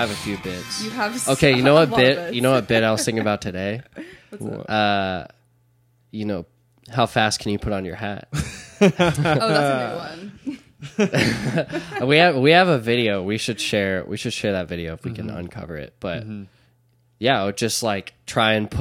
have a few bits. You have okay. You know what a lot of bit? bits. You know what bit I was thinking about today? What's that? You know, how fast can you put on your hat? Oh, that's a new one. we have a video. We should share that video if we can uncover it. But yeah, I would just like try and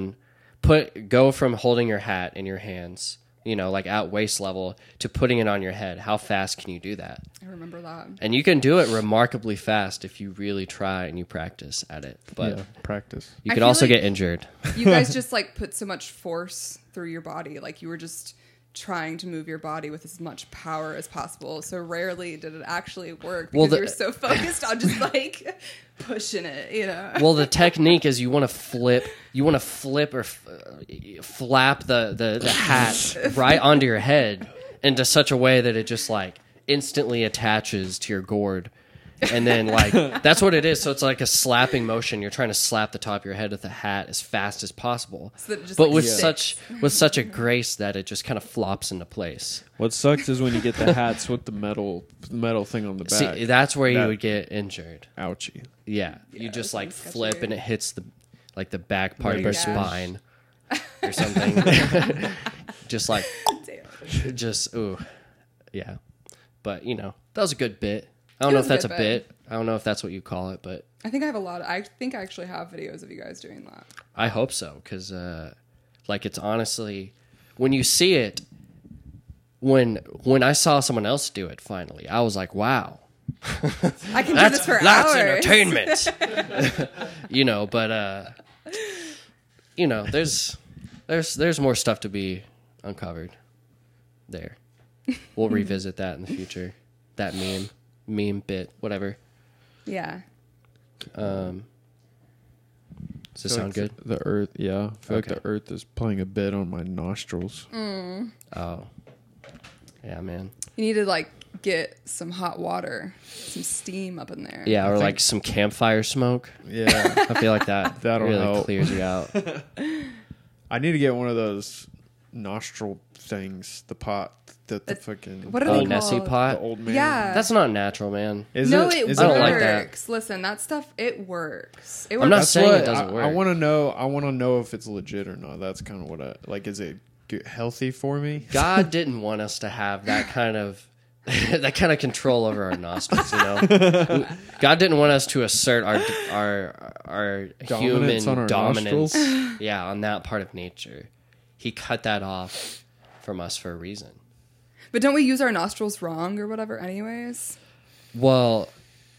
go from holding your hat in your hands, you know, like at waist level, to putting it on your head. How fast can you do that? I remember that. And you can do it remarkably fast if you really try and you practice at it. But practice. you I could feel also like get injured. You guys just like put so much force through your body. Like you were just trying to move your body with as much power as possible. So rarely did it actually work because you were so focused on just like pushing it, you know? Well, the technique is you want to flip or flap the hat right onto your head into such a way that it just like instantly attaches to your gourd. And then like that's what it is. So it's like a slapping motion. You're trying to slap the top of your head with the hat as fast as possible, So that it just, but like, with sticks. such a grace that it just kind of flops into place. What sucks is when you get the hats with the metal thing on the back. See, that's where you would get injured. Ouchie. Yeah, Yeah, you just that like sounds flip sketchy. and it hits the back part of your Ribs. spine or something. Just like Damn. just ooh, yeah. But you know that was a good bit. I don't know if that's a bit. I don't know if that's what you call it, but I think I have I think I actually have videos of you guys doing that. I hope so because like it's honestly when you see it. When I saw someone else do it, finally, I was like, "Wow, I can do this for that's hours. entertainment." You know, but you know, there's more stuff to be uncovered. There, we'll revisit that in the future. That meme bit, whatever. Yeah. Does this sound good? The earth, yeah. I feel like Okay. the earth is playing a bit on my nostrils. Oh, yeah, man. You need to like get some hot water, some steam up in there. Yeah, or like some campfire smoke. Yeah. I feel like that That'll really help. clears you out. I need to get one of those nostril things, the pot that the fucking What are Oh, they Nessie called? pot. the old man. Yeah. That's not natural, man. Is No, it? it Is works. I don't like that. Listen, that stuff, it works. It I'm works. not That's saying what it doesn't work. I want to know. I want to know if it's legit or not. That's kind of what I like. Is it healthy for me? God didn't want us to have that kind of control over our nostrils, you know. God didn't want us to assert our Dominance human on our dominance, nostrils? yeah, on that part of nature. He cut that off from us for a reason. But don't we use our nostrils wrong or whatever anyways? Well,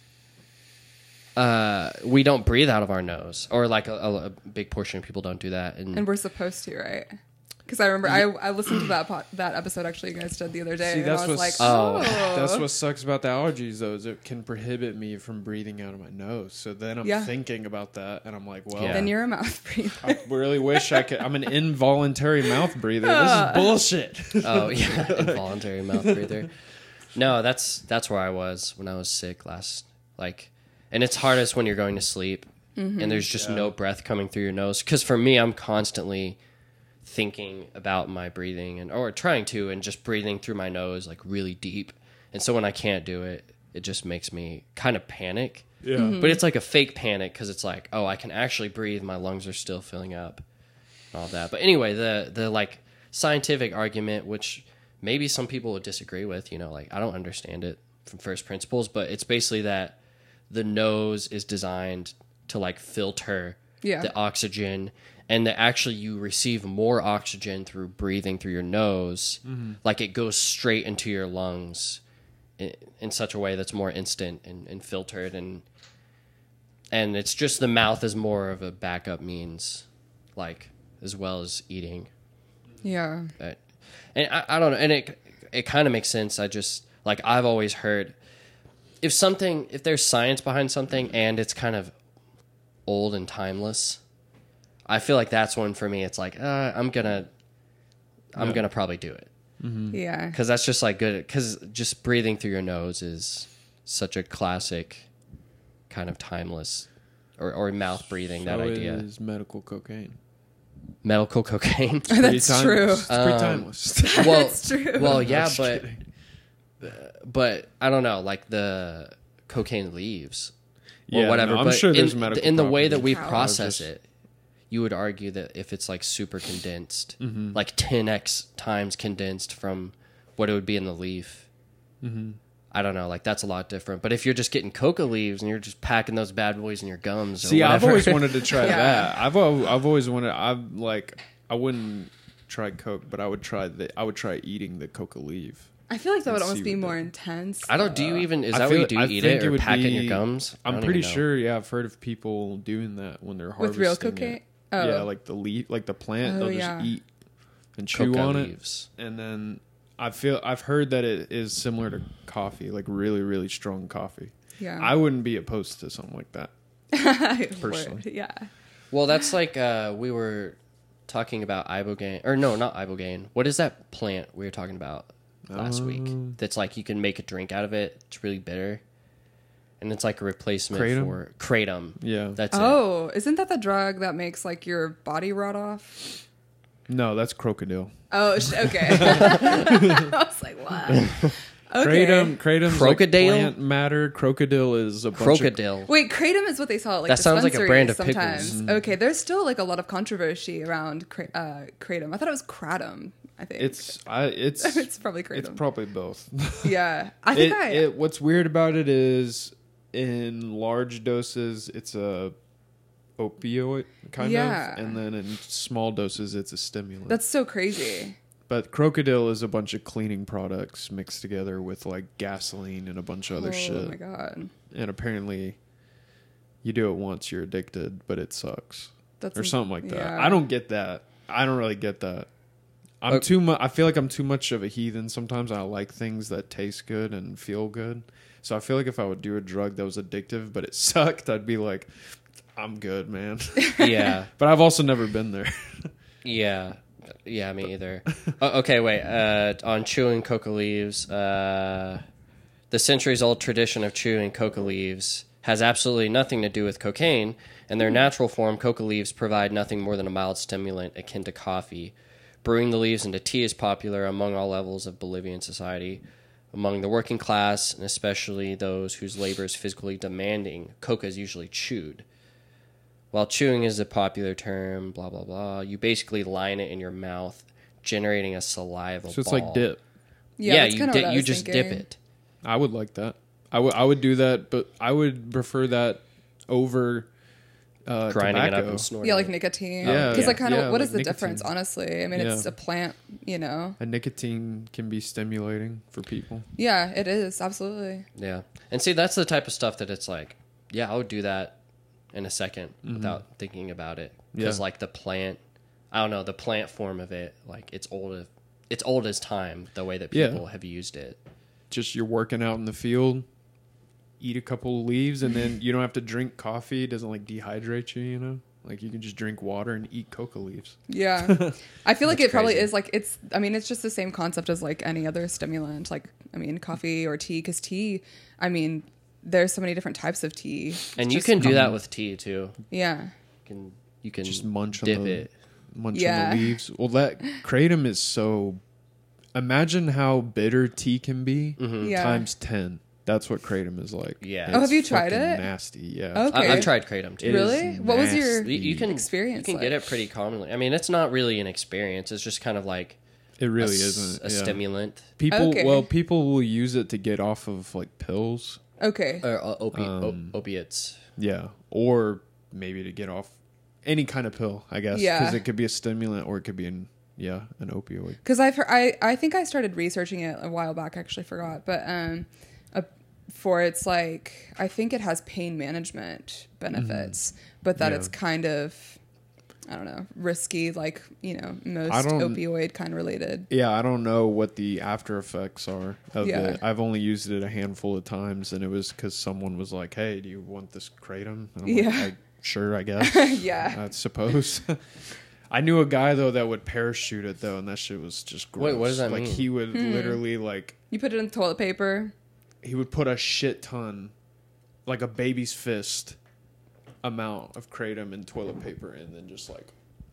we don't breathe out of our nose, or like a big portion of people don't do that. And we're supposed to, right? Because I remember I listened to that episode actually you guys did the other day. See, and I that's was like, what's- oh. That's what sucks about the allergies, though, is it can prohibit me from breathing out of my nose. So then I'm Yeah. thinking about that, and I'm like, well, Yeah. Then you're a mouth breather. I really wish I could. I'm an involuntary mouth breather. This is bullshit. Oh yeah, involuntary mouth breather. No, that's where I was when I was sick last. Like, and it's hardest when you're going to sleep and there's just no breath coming through your nose. Because for me, I'm constantly thinking about my breathing or trying to, and just breathing through my nose like really deep. And so when I can't do it, it just makes me kind of panic. Yeah. But it's like a fake panic because it's like, oh, I can actually breathe. My lungs are still filling up and all that. But anyway, the like scientific argument, which maybe some people would disagree with, you know, like I don't understand it from first principles, but it's basically that the nose is designed to like filter the oxygen, and that actually you receive more oxygen through breathing through your nose. Like it goes straight into your lungs in such a way that's more instant and filtered, and it's just the mouth is more of a backup means, like as well as eating. Yeah. And I don't know, and it kind of makes sense. I just like I've always heard if there's science behind something and it's kind of old and timeless, I feel like that's one for me. It's like I'm gonna probably do it. Yeah. Because that's just like good. Because just breathing through your nose is such a classic, kind of timeless, or mouth breathing. That idea. Is medical cocaine. Medical cocaine. That's true. It's pretty timeless. Well, That's true. Well, yeah, just but I don't know. Like the cocaine leaves. or whatever. I'm but sure there's in, medical in the way that we properties. process it, you would argue that if it's like super condensed, Mm-hmm. like 10x times condensed from what it would be in the leaf, I don't know, like that's a lot different. But if you're just getting coca leaves and you're just packing those bad boys in your gums, or See, whatever, I've always wanted to try Yeah. that. I've always wanted. I wouldn't try coke, but I would try eating the coca leaf. I feel like that would Let's almost see be what more that- intense. I don't. Do you even? Is I that feel- what you do? I Eat think it it or would pack it in be- your gums? I I'm don't pretty even know. sure. Yeah, I've heard of people doing that when they're with harvesting real cocaine. it. Oh, Yeah, like the leaf, like the plant. Oh, They'll yeah. just eat and chew Coca on leaves. it, and then I've heard that it is similar to coffee, like really, really strong coffee. yeah. I wouldn't be opposed to something like that. I would, personally. yeah. Well, that's like we were talking about ibogaine, or no, not ibogaine. What is that plant we were talking about last week? That's like you can make a drink out of it. It's really bitter, and it's like a replacement Kratom? for kratom. Yeah. That's it. Oh, isn't that the drug that makes like your body rot off? No, that's crocodile. Oh, okay. I was like, what? Okay. Kratom's Crocodile? like plant matter. Crocodile is a bunch of Crocodile. Wait, kratom is what they sell at like That sounds like a brand of dispensaries pickles. sometimes. Okay, there's still like a lot of controversy around kratom. I thought it was kratom. I think It's it's probably kratom. it's probably both. Yeah, I think What's weird about it is in large doses it's a opioid kind Yeah. of, and then in small doses it's a stimulant. that's so crazy. But crocodile is a bunch of cleaning products mixed together with like gasoline and a bunch of other Oh shit. my god, And apparently you do it once you're addicted, but it sucks. that's Or something like that. yeah. I don't get that. I don't really get that. I'm Okay. too much. I feel like I'm too much of a heathen. Sometimes I like things that taste good and feel good. So I feel like if I would do a drug that was addictive but it sucked, I'd be like, I'm good, man. Yeah, But I've also never been there. yeah, yeah. Me either. Okay, wait. On chewing coca leaves, the centuries-old tradition of chewing coca leaves has absolutely nothing to do with cocaine. In their natural form, coca leaves provide nothing more than a mild stimulant akin to coffee. Brewing the leaves into tea is popular among all levels of Bolivian society. Among the working class, and especially those whose labor is physically demanding, coca is usually chewed. While chewing is a popular term, blah, blah, blah, you basically line it in your mouth, generating a saliva So it's ball. like dip. Yeah, that's kinda what I you was just thinking. dip it. I would like that. I would do that, but I would prefer that over Grinding it up tobacco. and snorting Yeah, like it. nicotine. Yeah, Because like kind of yeah, what like is the nicotine. difference? Honestly, I mean, it's Yeah. a plant. You know. And nicotine can be stimulating for people. Yeah, it is absolutely. Yeah. And see, that's the type of stuff that it's like, yeah, I would do that in a second without thinking about it. Because, Yeah. like, the plant, I don't know, the plant form of it, like, it's old as time, the way that Yeah. people have used it. Just you're working out in the field, eat a couple of leaves, and then you don't have to drink coffee. It doesn't like dehydrate you, you know? Like you can just drink water and eat coca leaves. Yeah, I feel like That's it probably crazy. is like it's. I mean, it's just the same concept as like any other stimulant. Like I mean, coffee or tea. Because tea, I mean, there's so many different types of tea. And It's you just can do that with tea, too. Yeah. You can Just munch on dip the it. munch Yeah. on the leaves. Well, that kratom is so. Imagine how bitter tea can be Yeah. times 10. That's what kratom is like. Yeah. And Oh, have it's you tried fucking it? Nasty, yeah. Okay. I've tried kratom, too. It Really? is What was your nasty. You can experience You can get like? it pretty commonly. I mean, it's not really an experience. It's just kind of like It really a, isn't. a yeah. stimulant People, Okay. well, people will use it to get off of like pills. Okay. or opiates. Yeah, or maybe to get off any kind of pill, I guess. Yeah. Because it could be a stimulant or it could be an opioid. Because I've heard, I think I started researching it a while back. I actually forgot, but for it's like I think it has pain management benefits, but that Yeah. it's kind of I don't know risky, like most I don't- opioid kind of related. Yeah, I don't know what the after effects are of Yeah. it. I've only used it a handful of times, and it was because someone was like, "Hey, do you want this kratom?" And I'm Yeah. like, sure, I guess. Yeah. I suppose. I knew a guy though that would parachute it though, and that shit was just gross. Wait, what does that like, mean? he would literally like You put it in toilet paper. he would put a shit ton, like a baby's fist amount of kratom and toilet paper, and then just like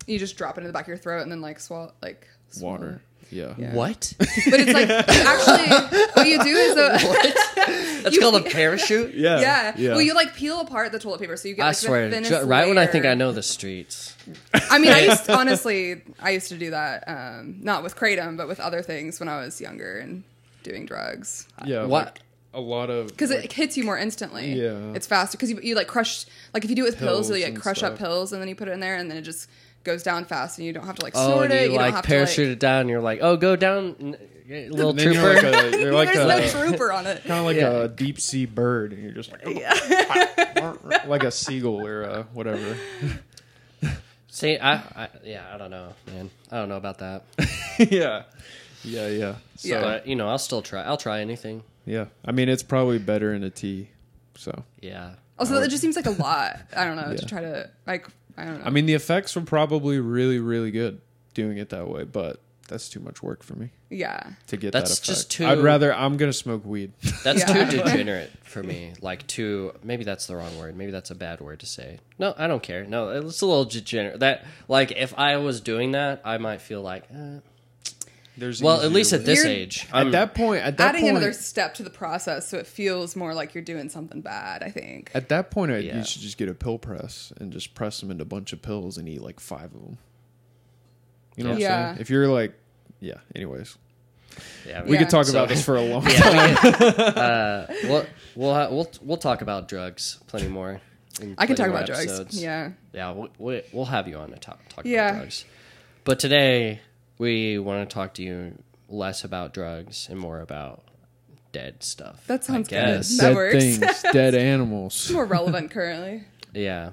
You just drop it in the back of your throat and then like swallow Water. Yeah. What? But it's like actually what you do is That's called a parachute? Yeah. Well, you like peel apart the toilet paper so you get like I swear, the thinnest right when I think layer. I know the streets. I mean, I used to do that, not with Kratom, but with other things when I was younger and doing drugs. Yeah. What? Like a lot of Because it hits you more instantly. Yeah. It's faster because you like crush, like if you do it with pills, you like and crush up stuff. pills and then you put it in there and then it just goes down fast and you don't have to like Oh, snort and it. you don't like have parachute to it down and you're like, oh, go down, little And then trooper. You're like There's no a trooper on it. kind of like Yeah. a deep sea bird, and you're just like like a seagull or whatever. See, I don't know, man. I don't know about that. yeah. So, Yeah. But, I'll still try. I'll try anything. yeah. I mean, it's probably better in a tea. So, Yeah. Also, it just seems like a lot. I don't know, Yeah. to try to, like, I don't know. I mean, the effects were probably really, really good doing it that way, but that's too much work for me yeah. to get That's that effect. just too- I'm going to smoke weed. That's Yeah. too degenerate for me. Like maybe that's the wrong word. Maybe that's a bad word to say. No, I don't care. No, it's a little degenerate. That, like, if I was doing that, I might feel like, There's well, at easier least at ways. this You're- age. At that point, Adding another step to the process so it feels more like you're doing something bad, I think. At that point, Yeah. you should just get a pill press and just press them into a bunch of pills and eat like 5 of them. You know what I'm Yeah. saying? If you're like, yeah. Anyways, Yeah, we Yeah. could talk So- about this for a long time. Yeah, we'll talk about drugs plenty more. in I can talk plenty more about drugs. episodes. Yeah. Yeah, we'll have you on to talk Yeah. about drugs. But today we want to talk to you less about drugs and more about dead stuff. That sounds I good. guess. That Dead works. things, dead animals. More relevant currently. Yeah.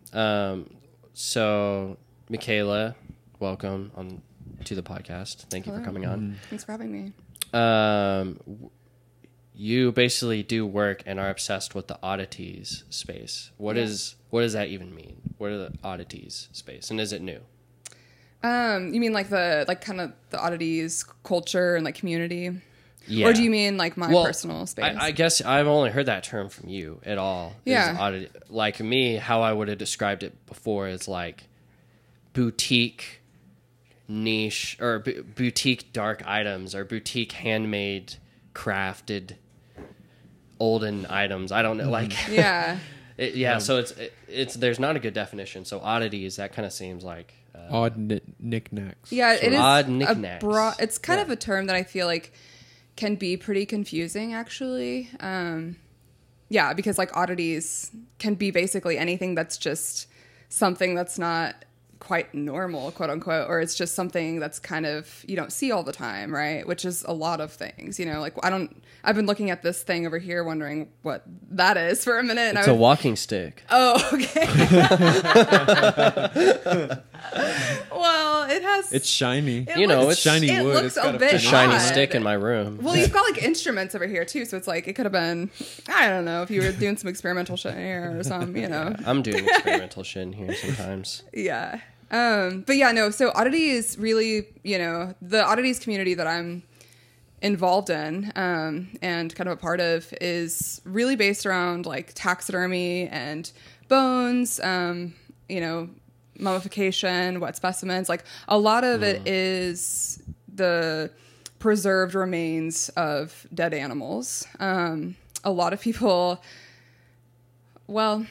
So Michaela, welcome on to the podcast. Thank you for Hello. coming on. Thanks for having me. You basically do work and are obsessed with the oddities space. What does that even mean? What are the oddities space, and is it new? You mean like kind of the oddities culture and like community? Yeah. Or do you mean like my personal space? I guess I've only heard that term from you at all. is Yeah. oddity. Like me, how I would have described it before is like boutique niche or boutique dark items or boutique handmade crafted olden items. I don't know. Like, yeah. So it's there's not a good definition. So oddities, that kind of seems like Odd knickknacks. Yeah, it is odd a knickknacks. broad. It's kind of a term that I feel like can be pretty confusing, actually. Yeah, because like oddities can be basically anything that's just something that's not quite normal, quote unquote, or it's just something that's kind of you don't see all the time, right? Which is a lot of things, like I've been looking at this thing over here wondering what that is for a minute. And it's a walking stick. Oh, okay. Well, it has. It's shiny. It You know, looks- it's shiny it wood. looks It's got a a bit A shiny odd. stick in my room. Well, you've got like instruments over here too, so it's like it could have been. I don't know if you were doing some experimental shit in here or something. I'm doing experimental shit in here sometimes. Yeah. But yeah, no. So oddity is really, the oddities community that I'm involved in and kind of a part of is really based around like taxidermy and bones, mummification, wet specimens. Like a lot of it is the preserved remains of dead animals. A lot of people, well,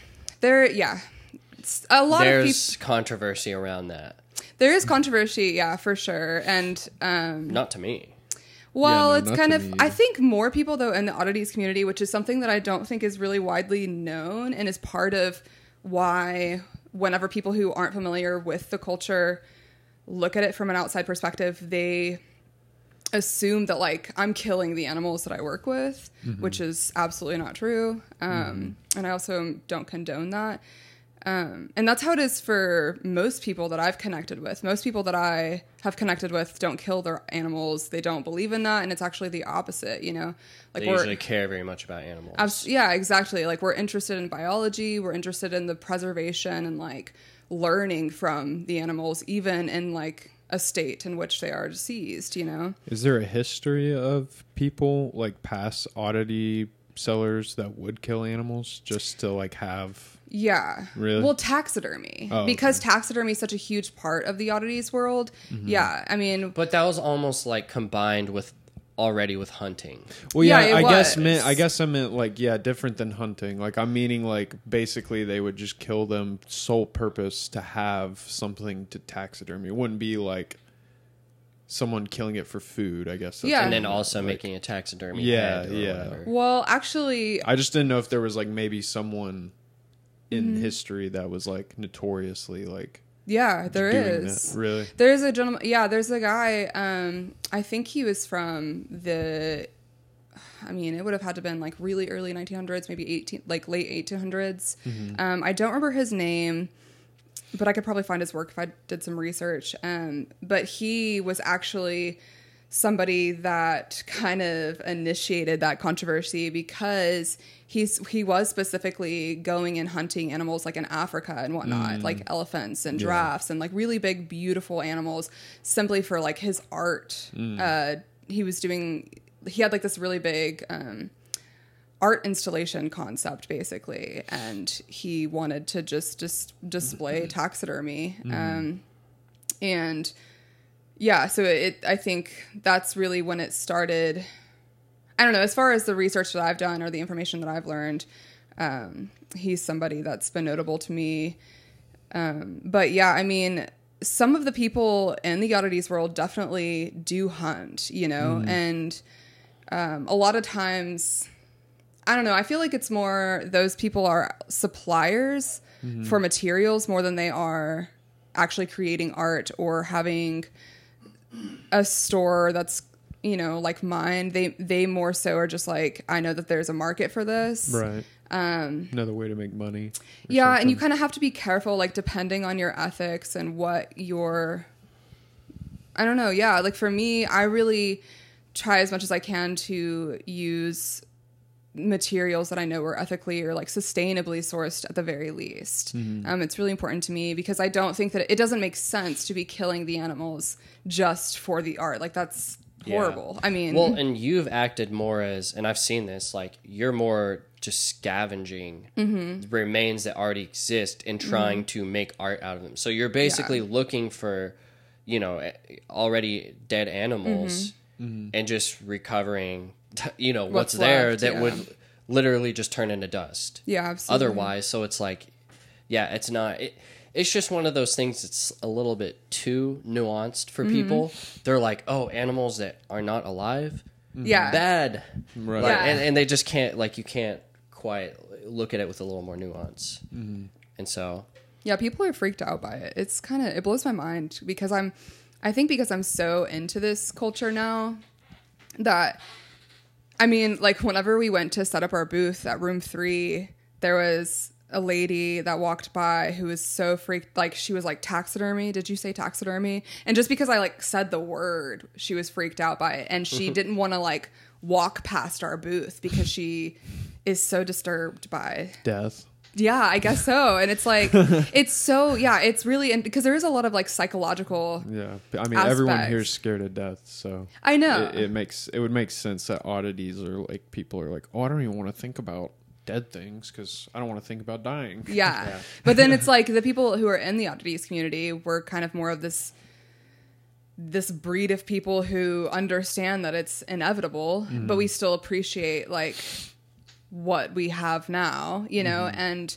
a lot of people. There's controversy around that. There is controversy, yeah, for sure. And, Not to me. well, no, it's not kind to of, me I either. think more people, though, in the oddities community, which is something that I don't think is really widely known and is part of why, whenever people who aren't familiar with the culture look at it from an outside perspective, they assume that, like, I'm killing the animals that I work with, which is absolutely not true. And I also don't condone that. And that's how it is for most people that I've connected with. Most people that I have connected with don't kill their animals. They don't believe in that. And it's actually the opposite, Like They usually care very much about animals. yeah, exactly. Like we're interested in biology. We're interested in the preservation and like learning from the animals, even in like a state in which they are deceased, Is there a history of people like past oddity sellers that would kill animals just to like have Yeah. Really? Well, taxidermy. Oh, because taxidermy is such a huge part of the oddities world. Mm-hmm. Yeah. I mean, But that was almost like combined with hunting. Well, Yeah, yeah, it I was. meant like, yeah, different than hunting. Like, I'm meaning like basically they would just kill them sole purpose to have something to taxidermy. It wouldn't be like someone killing it for food, I guess. Yeah. And then also making a taxidermy Yeah, head or yeah. whatever. well, actually, I just didn't know if there was like maybe someone in history that was like notoriously like yeah, there doing is. that. Really? There's a gentleman. Yeah, there's a guy. I think he was from the. I mean, it would have had to been like really early 1900s, maybe late 1800s. I don't remember his name, but I could probably find his work if I did some research. But he was actually somebody that kind of initiated that controversy because he was specifically going and hunting animals like in Africa and whatnot, like elephants and giraffes and like really big, beautiful animals simply for like his art. He had like this really big art installation concept basically, and he wanted to just display taxidermy. And yeah, so I think that's really when it started. I don't know, as far as the research that I've done or the information that I've learned, he's somebody that's been notable to me. But yeah, I mean, some of the people in the oddities world definitely do hunt, you know, and a lot of times, I don't know, I feel like it's more those people are suppliers for materials more than they are actually creating art or having a store that's, you know, like mine. They more so are just like, I know that there's a market for this. Right. Another way to make money. Yeah, something. and you kind of have to be careful, like, depending on your ethics and what your... I don't know, yeah. Like, for me, I really try as much as I can to use materials that I know are ethically or, like, sustainably sourced at the very least. It's really important to me because I don't think that... It doesn't make sense to be killing the animals just for the art. Like, that's horrible. I mean... Well, and you've acted more as... And I've seen this, like, you're more... just scavenging the remains that already exist and trying to make art out of them. So you're basically looking for, you know, already dead animals and just recovering, you know, what's there left, that would literally just turn into dust. Yeah, absolutely. Otherwise, so it's like, yeah, it's not... It's just one of those things that's a little bit too nuanced for people. They're like, oh, animals that are not alive? Yeah. Bad. Right. Like, Yeah. and they just can't, like, you can't quite look at it with a little more nuance. And so Yeah, people are freaked out by it. It's kind of, it blows my mind because I think because I'm so into this culture now that, I mean, like whenever we went to set up our booth at room 3, there was a lady that walked by who was so freaked, like she was like, taxidermy? Did you say taxidermy? And just because I like said the word, she was freaked out by it. And she didn't want to like walk past our booth because she is so disturbed by Death. Yeah, I guess so. And it's like, it's so, yeah, it's really, and because there is a lot of like psychological. Yeah. I mean, everyone aspects. here is scared of death, so I know. it would make sense that oddities are like, people are like, oh, I don't even want to think about dead things because I don't want to think about dying. Yeah. But then it's like the people who are in the oddities community were kind of more of this breed of people who understand that it's inevitable, but we still appreciate like what we have now, you know, and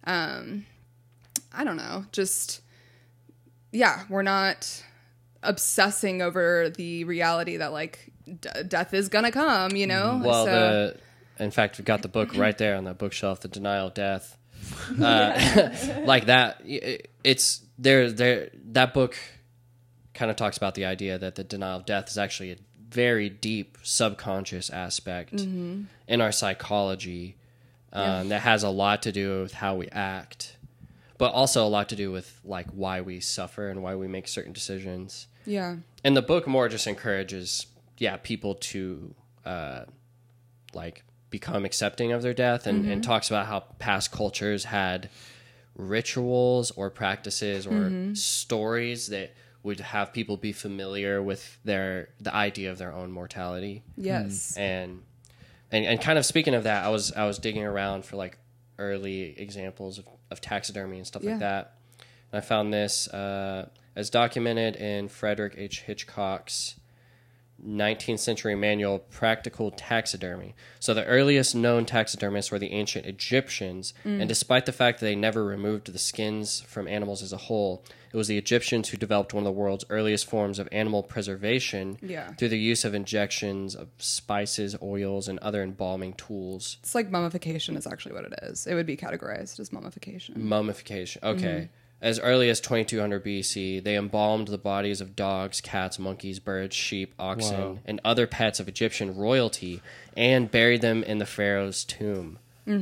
I don't know, just, yeah, we're not obsessing over the reality that like death is gonna come, you know? well, so, in fact, we've got the book right there on that bookshelf, The Denial of Death. Like that, it's there. That book kind of talks about the idea that the denial of death is actually a very deep subconscious aspect in our psychology that has a lot to do with how we act, but also a lot to do with like why we suffer and why we make certain decisions. yeah. And the book more just encourages, people to like become accepting of their death and talks about how past cultures had rituals or practices or stories that would have people be familiar with the idea of their own mortality. Yes. And kind of speaking of that, I was digging around for like early examples of of taxidermy and stuff like that. And I found this as documented in Frederick H. Hitchcock's 19th century manual, Practical Taxidermy. So the earliest known taxidermists were the ancient Egyptians, and despite the fact that they never removed the skins from animals as a whole, it was the Egyptians who developed one of the world's earliest forms of animal preservation through the use of injections of spices, oils, and other embalming tools. It's like mummification is actually what it is. It would be categorized as mummification. Mummification, okay. As early as 2200 BC, they embalmed the bodies of dogs, cats, monkeys, birds, sheep, oxen, and other pets of Egyptian royalty and buried them in the pharaoh's tomb.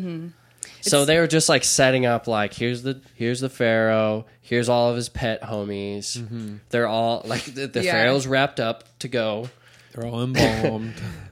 So they were just like setting up like, here's the pharaoh, here's all of his pet homies. They're all like the pharaoh's wrapped up to go. They're all embalmed.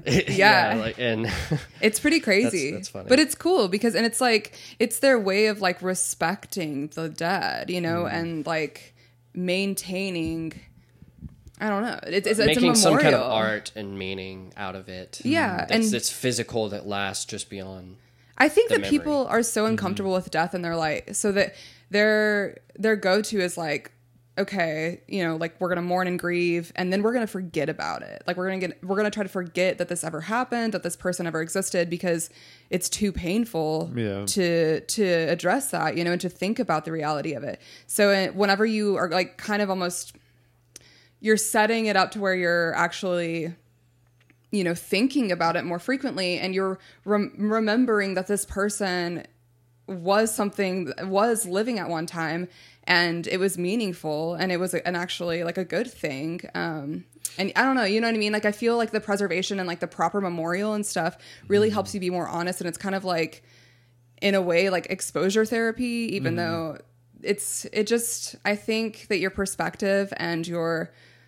And it's pretty crazy. That's funny. But it's cool because, and it's like, it's their way of like respecting the dead, you know, and like maintaining, I don't know. It's making a memorial. some kind of art and meaning out of it. Yeah. And it's physical that lasts just beyond. I think that people are so uncomfortable with death and they're like, so that their go-to is like, okay, you know, like we're going to mourn and grieve and then we're going to forget about it. Like we're going to try to forget that this ever happened, that this person ever existed because it's too painful to address that, you know, and to think about the reality of it. So whenever you are like kind of almost, you're setting it up to where you're actually, you know, thinking about it more frequently and you're remembering that this person was living at one time and it was meaningful and it was actually like a good thing. And I don't know, you know what I mean? Like I feel like the preservation and like the proper memorial and stuff really helps you be more honest. And it's kind of like in a way like exposure therapy, even though I think that your perspective and your,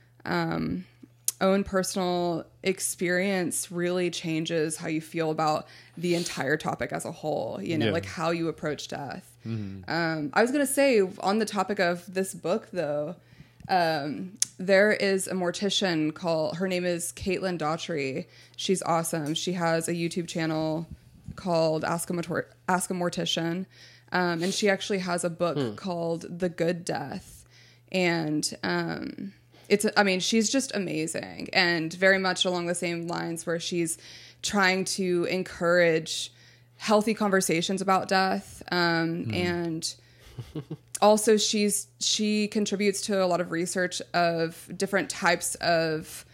own personal experience really changes how you feel about the entire topic as a whole, you know, like how you approach death. I was going to say on the topic of this book though, there is a mortician her name is Caitlin Daughtry. She's awesome. She has a YouTube channel called Ask a Mortician. And she actually has a book called The Good Death. And, she's just amazing and very much along the same lines where she's trying to encourage healthy conversations about death. And also she contributes to a lot of research of different types of,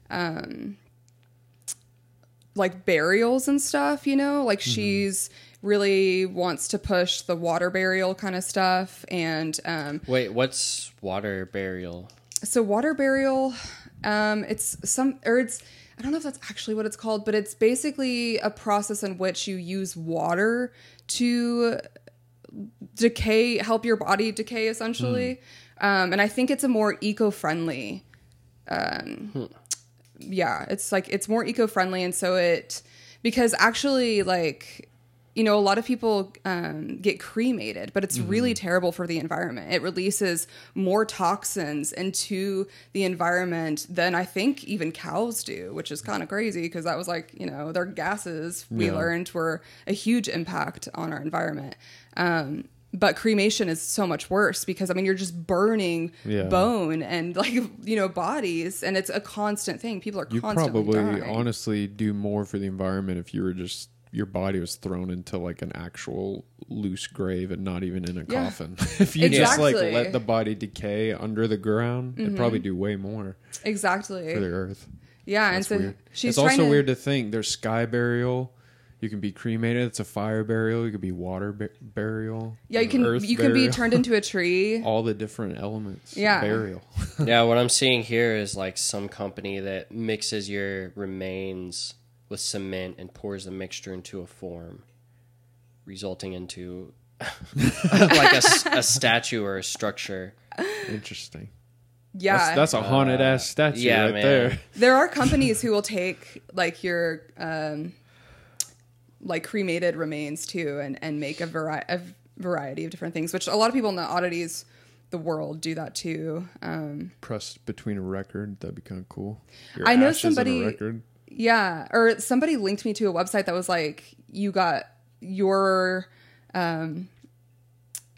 like burials and stuff, you know, like she's really wants to push the water burial kind of stuff. And, wait, what's water burial? So water burial, I don't know if that's actually what it's called, but it's basically a process in which you use water to help your body decay essentially. And I think it's a more eco-friendly, it's like, it's more eco-friendly. And so because actually like, you know, a lot of people get cremated, but it's really terrible for the environment. It releases more toxins into the environment than I think even cows do, which is kind of crazy because that was like, you know, their gases we learned were a huge impact on our environment. But cremation is so much worse because, I mean, you're just burning bone and like, you know, bodies, and it's a constant thing. People are constantly dying. You probably honestly do more for the environment if you were just... your body was thrown into like an actual loose grave and not even in a coffin. If you just like let the body decay under the ground, it'd probably do way more. Exactly. For the earth. Yeah. That's and so weird. she's it's also weird to think there's sky burial. You can be cremated. It's a fire burial. You could be water burial. Yeah. You can be turned into a tree. All the different elements. Yeah. Burial. Yeah. What I'm seeing here is like some company that mixes your remains with cement and pours the mixture into a form, resulting into like a statue or a structure. Interesting. Yeah. That's a haunted ass statue right there. There are companies who will take like your like cremated remains too and make a variety of different things, which a lot of people in the oddities the world do that too. Pressed between a record, that'd be kind of cool. I know somebody. Record. Yeah, or somebody linked me to a website that was like, you got your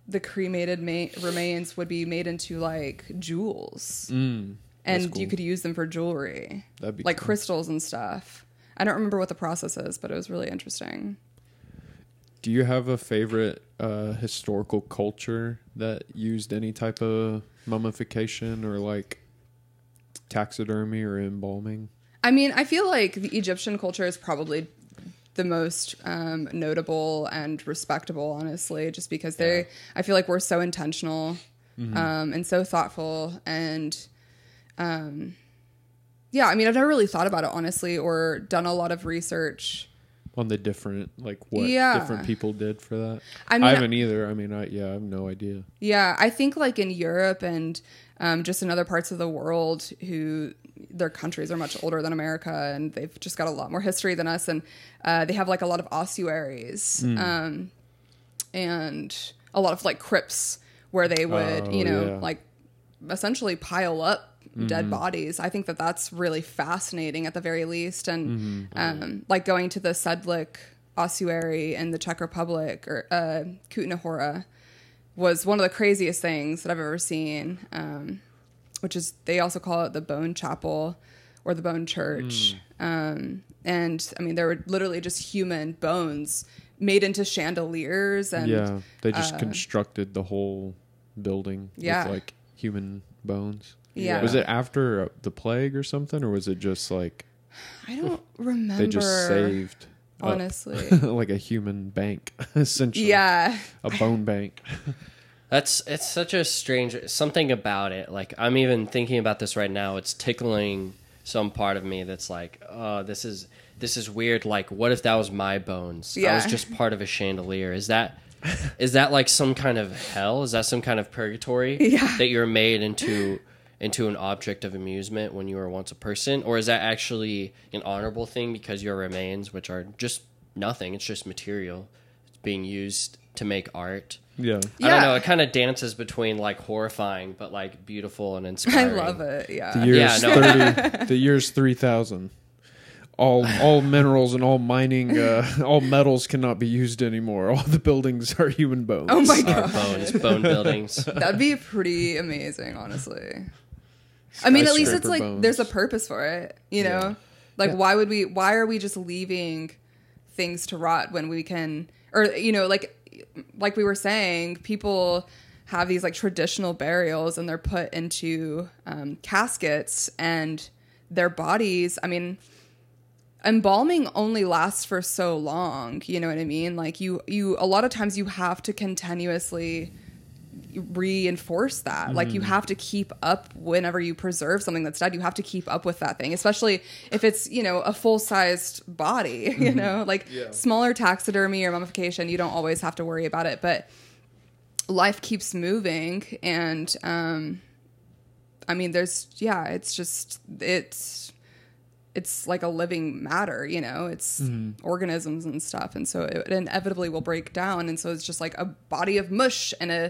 the cremated remains would be made into like jewels, Mm, and cool. you could use them for jewelry, That'd be like cool. crystals and stuff. I don't remember what the process is, but it was really interesting. Do you have a favorite historical culture that used any type of mummification or like taxidermy or embalming? I mean, I feel like the Egyptian culture is probably the most notable and respectable, honestly, just because I feel like we're so intentional and so thoughtful. And yeah, I mean, I've never really thought about it, honestly, or done a lot of research. On the different, like what Yeah. different people did for that? I mean, I haven't either. I mean, I have no idea. Yeah, I think like in Europe and just in other parts of the world, who their countries are much older than America, and they've just got a lot more history than us, and they have like a lot of ossuaries and a lot of like crypts where they would, like essentially pile up dead bodies. I think that that's really fascinating at the very least. And like going to the Sedlik ossuary in the Czech Republic, or Kutna Hora, was one of the craziest things that I've ever seen, which is, they also call it the Bone Chapel or the Bone Church. And I mean, there were literally just human bones made into chandeliers. And They just constructed the whole building with like human bones. Yeah. Was it after the plague or something, or was it just like I don't remember. they just saved honestly like a human bank, essentially? Yeah. A bone bank. It's such a strange something about it. Like, I'm even thinking about this right now. It's tickling some part of me that's like, oh, this is weird. Like, what if that was my bones? I was just part of a chandelier. Is that like some kind of hell? Is that some kind of purgatory that you're made into an object of amusement when you were once a person? Or is that actually an honorable thing because your remains, which are just nothing, it's just material, it's being used to make art? Yeah. I don't know. It kind of dances between like horrifying but like beautiful and inspiring. I love it. Yeah. The year's 30. The year's 3000. All minerals and all mining, all metals cannot be used anymore. All the buildings are human bones. Oh my Our god. bone buildings. That'd be pretty amazing, honestly. I mean, at least it's like bones. there's a purpose for it, you know? Like why are we just leaving things to rot when we can, or like we were saying, people have these like traditional burials and they're put into caskets, and their bodies, I mean, embalming only lasts for so long, you know what I mean? Like you a lot of times you have to continuously reinforce that. Like you have to keep up whenever you preserve something that's dead. You have to keep up with that thing, especially if it's, a full-sized body, like smaller taxidermy or mummification, you don't always have to worry about it, but life keeps moving. And I mean, it's like a living matter, it's organisms and stuff. And so it inevitably will break down. And so it's just like a body of mush in a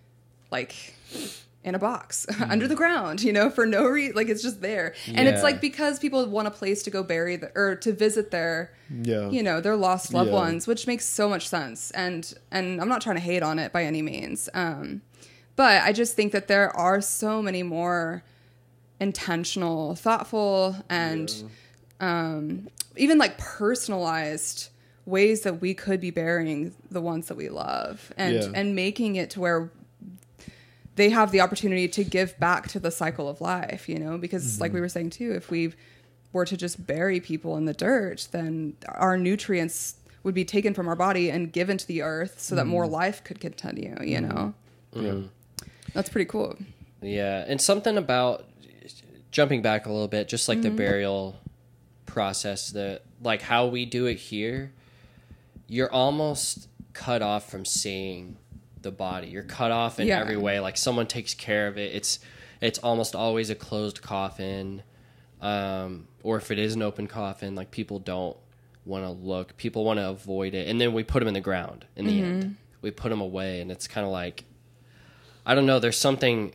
box under the ground, for no reason. Like it's just there. And it's like, because people want a place to go bury or to visit their, their lost loved ones, which makes so much sense. And I'm not trying to hate on it by any means. But I just think that there are so many more intentional, thoughtful, and even like personalized ways that we could be burying the ones that we love, and making it to where they have the opportunity to give back to the cycle of life, because like we were saying too, if we were to just bury people in the dirt, then our nutrients would be taken from our body and given to the earth so that more life could continue, That's pretty cool. Yeah. And something about jumping back a little bit, just like the burial process, like how we do it here, you're almost cut off from seeing the body. You're cut off in every way. Like someone takes care of it. It's almost always a closed coffin. Or if it is an open coffin, like people don't want to look. People want to avoid it. And then we put them in the ground in the end. We put them away, and it's kind of like, I don't know, there's something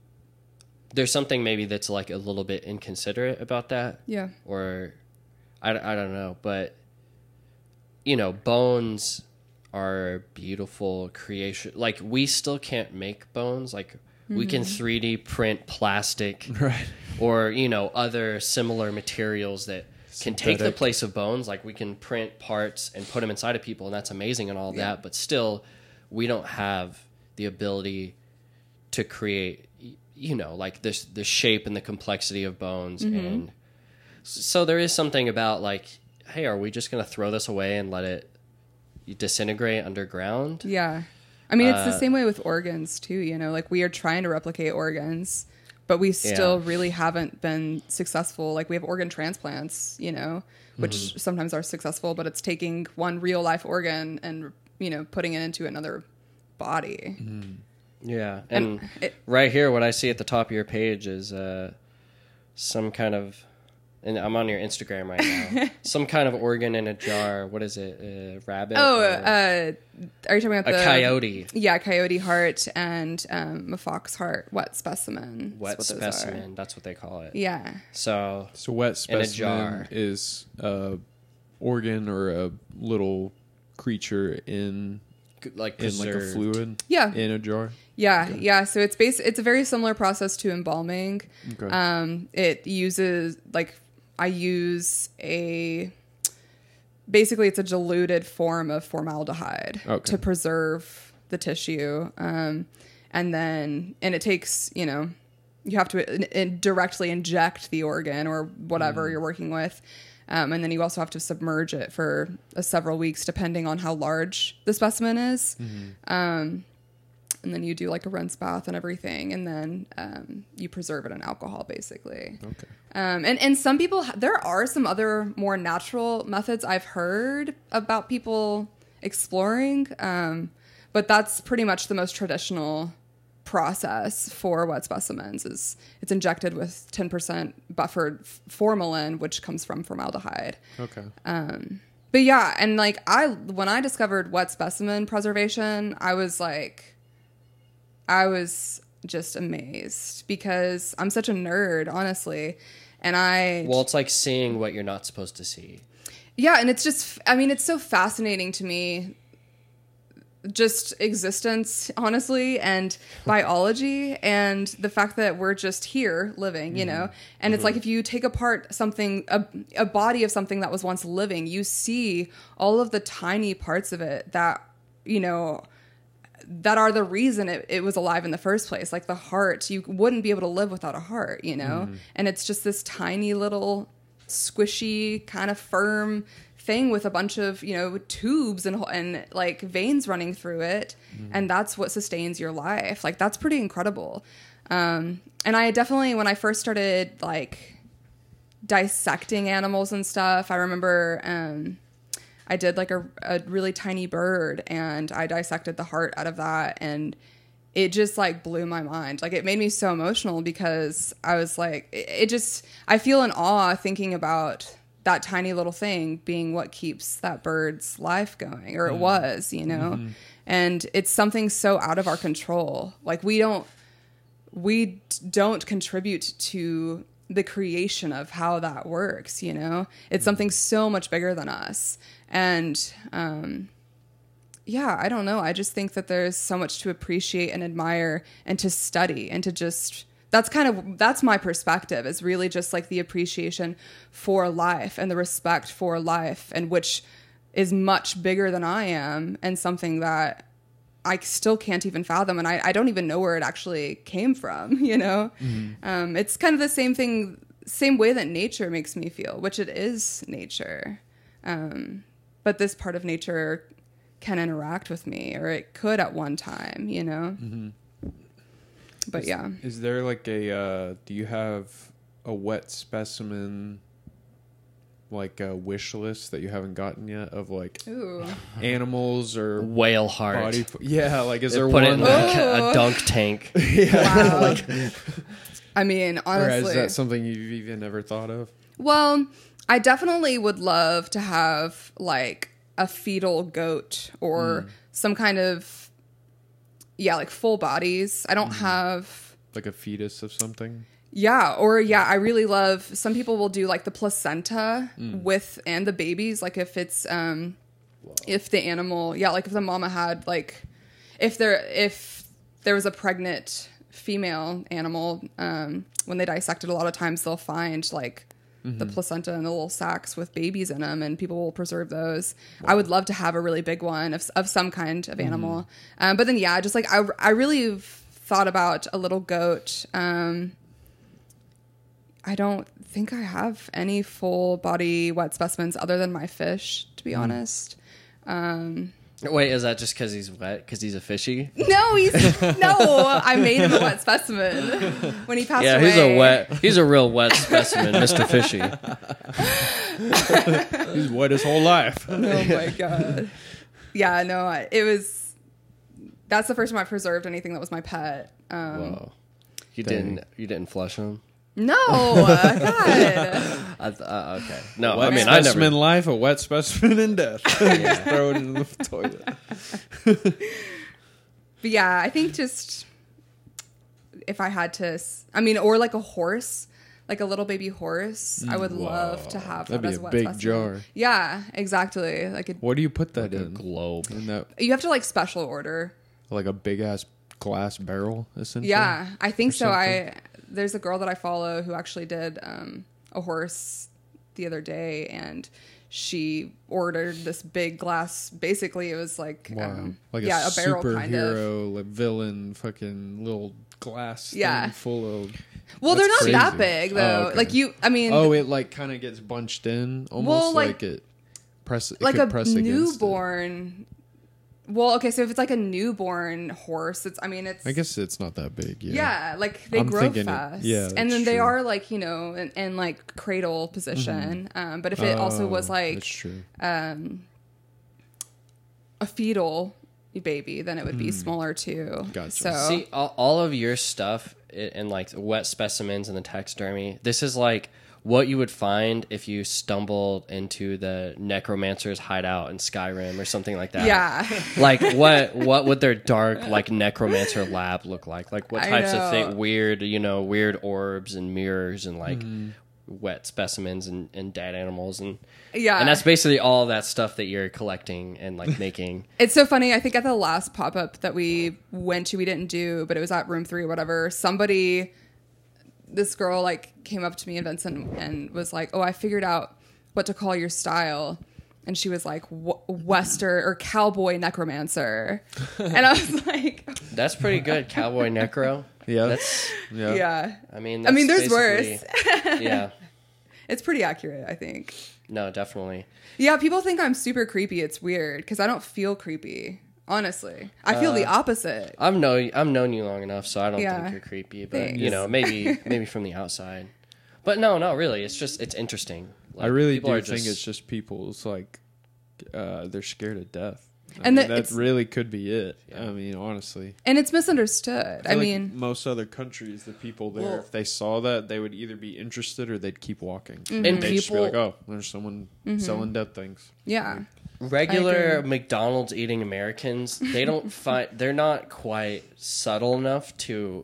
maybe that's like a little bit inconsiderate about that. Yeah. Or I don't know, but bones are beautiful creation. Like, we still can't make bones. Like, we can 3D print plastic, Right. or, you know, other similar materials that can take the place of bones. Like, we can print parts and put them inside of people, and that's amazing and all that. But still, we don't have the ability to create, you know, like the shape and the complexity of bones. And so there is something about, like, hey, are we just going to throw this away and let it disintegrate underground? Yeah. I mean, it's the same way with organs too, you know, like we are trying to replicate organs, but we still really haven't been successful. Like, we have organ transplants, you know, which sometimes are successful, but it's taking one real life organ and, you know, putting it into another body. Yeah. And right here, what I see at the top of your page is some kind of, and I'm on your Instagram right now, some kind of organ in a jar. What is it? A rabbit? Are you talking about a coyote? Yeah, coyote heart and a fox heart, wet specimen. Wet specimen. That's what they call it. Yeah. So wet specimen in a jar is a organ or a little creature in like a fluid. Yeah. In a jar. Yeah, okay. Yeah. So it's a very similar process to embalming. Okay. It uses, like, I use basically it's a diluted form of formaldehyde to preserve the tissue. And it takes, you know, you have to directly inject the organ or whatever you're working with. And then you also have to submerge it for several weeks, depending on how large the specimen is. And then you do like a rinse bath and everything. And then you preserve it in alcohol, basically. Okay. And some people, there are some other more natural methods I've heard about people exploring. But that's pretty much the most traditional process for wet specimens. Is it's injected with 10% buffered formalin, which comes from formaldehyde. Okay. But yeah, and like when I discovered wet specimen preservation, I was just amazed because I'm such a nerd, honestly. And it's like seeing what you're not supposed to see. Yeah, and it's just, I mean, it's so fascinating to me, just existence, honestly, and biology, and the fact that we're just here living, you know. And it's like, if you take apart something, a body of something that was once living, you see all of the tiny parts of it that, you know, that are the reason it was alive in the first place. Like the heart, you wouldn't be able to live without a heart, you know? And it's just this tiny little squishy kind of firm thing with a bunch of, you know, tubes and like veins running through it. And that's what sustains your life. Like, that's pretty incredible. And I definitely, when I first started like dissecting animals and stuff, I remember, I did like a really tiny bird and I dissected the heart out of that, and it just like blew my mind. Like, it made me so emotional because I was like, I feel in awe thinking about that tiny little thing being what keeps that bird's life going, or it was, you know. And it's something so out of our control. Like, we don't contribute to the creation of how that works, you know. It's something so much bigger than us. And yeah, I don't know, I just think that there's so much to appreciate and admire and to study and to just, that's my perspective, is really just like the appreciation for life and the respect for life, and which is much bigger than I am, and something that I still can't even fathom, and I don't even know where it actually came from, you know? It's kind of the same thing, same way that nature makes me feel, which it is nature. But this part of nature can interact with me, or it could at one time, you know? But is there like do you have a wet specimen, like a wish list that you haven't gotten yet of like animals or whale heart? Like, is there put one it in like a dunk tank? Wow. Like, I mean, honestly, or is that something you've even ever thought of? Well, I definitely would love to have like a fetal goat or some kind of, like full bodies. I don't have like a fetus of something. Yeah. Or I really love, some people will do like the placenta and the babies. Like if it's, if the animal, like if the mama had like, if there was a pregnant female animal, when they dissect it, a lot of times they'll find like the placenta and the little sacs with babies in them, and people will preserve those. I would love to have a really big one of some kind of animal. But then, just like I really thought about a little goat. I don't think I have any full body wet specimens other than my fish, to be honest. Wait, is that just because he's wet? Because he's a fishy? No, I made him a wet specimen when he passed away. Yeah, he's a real wet specimen, Mr. Fishy. He's wet his whole life. Oh my God. Yeah, no, that's the first time I preserved anything that was my pet. Whoa. You didn't flush him? No, God. Okay. No, Wet I mean, specimen I never. life, a wet specimen in death. Just throw it in the toilet. But yeah, I think just if I had to, or like a horse, like a little baby horse, I would love to have That'd that be as a wet big specimen. jar. Yeah, exactly. What do you put that A in? globe. In that, You have to like special order. like a big ass glass barrel, essentially. Yeah, I think so. something? There's a girl that I follow who actually did a horse the other day, and she ordered this big glass. Basically, it was like like a barrel kind of. superhero, like villain, fucking little glass thing full of. Well, That's they're not crazy. that big though. Oh, okay. Like it like kind of gets bunched in, almost like it press. It like could a press against newborn. Well, okay, so if it's like a newborn horse, it's. I guess it's not that big. Yeah, like they I'm grow thinking fast. and and then true. they are like in like cradle position. But if it also was like that's true. a fetal baby, then it would be smaller too. Gotcha. So See, all of your stuff and like the wet specimens and the taxidermy, this is like what you would find if you stumbled into the necromancer's hideout in Skyrim or something like that. yeah, Like what would their dark like necromancer lab look like? Like what I types of know. weird orbs and mirrors and like wet specimens and dead animals and yeah. and that's basically all that stuff that you're collecting and like making. It's so funny. I think at the last pop up that we went to, we didn't do, but it was at Room 3 or whatever. This girl like came up to me and Vincent and was like, "Oh, I figured out what to call your style." And she was like, Western or cowboy necromancer. And I was like, That's pretty good, cowboy necro. Yeah. That's yeah. I mean, there's worse. Yeah. It's pretty accurate, I think. No, definitely. Yeah, people think I'm super creepy. It's weird because I don't feel creepy. Honestly, I feel the opposite. I've known you long enough, so I don't Yeah. think you're creepy. But Thanks. maybe from the outside. But no, really. It's interesting. Like, I really people do are think it's just people's like they're scared of death. And that it's- really could be it. I mean, honestly. And it's misunderstood. I feel like mean, most other countries, the people there, if they saw that, they would either be interested or they'd keep walking. Mm-hmm. And they'd just be people- like, "Oh, there's someone selling dead things." yeah. I regular agree. McDonald's eating Americans. They don't find they're not quite subtle enough to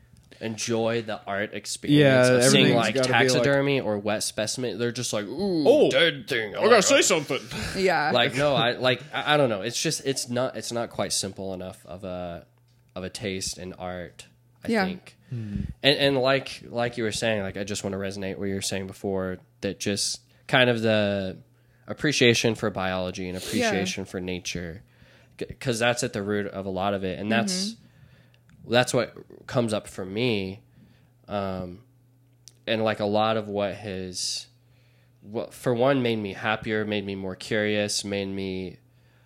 enjoy the art experience Yeah, of seeing everything's like gotta be like- taxidermy or wet specimen. They're just like, ooh, Oh, dead thing. I gotta say something. Yeah. Like no, I don't know. It's just it's not quite simple enough of a taste in art. I Yeah. think, and like you were saying, like I just want to resonate what you were saying before, that just kind of the appreciation for biology and appreciation for nature, because that's at the root of a lot of it, and that's what comes up for me, and like a lot of what has, well, for one, made me happier, made me more curious, made me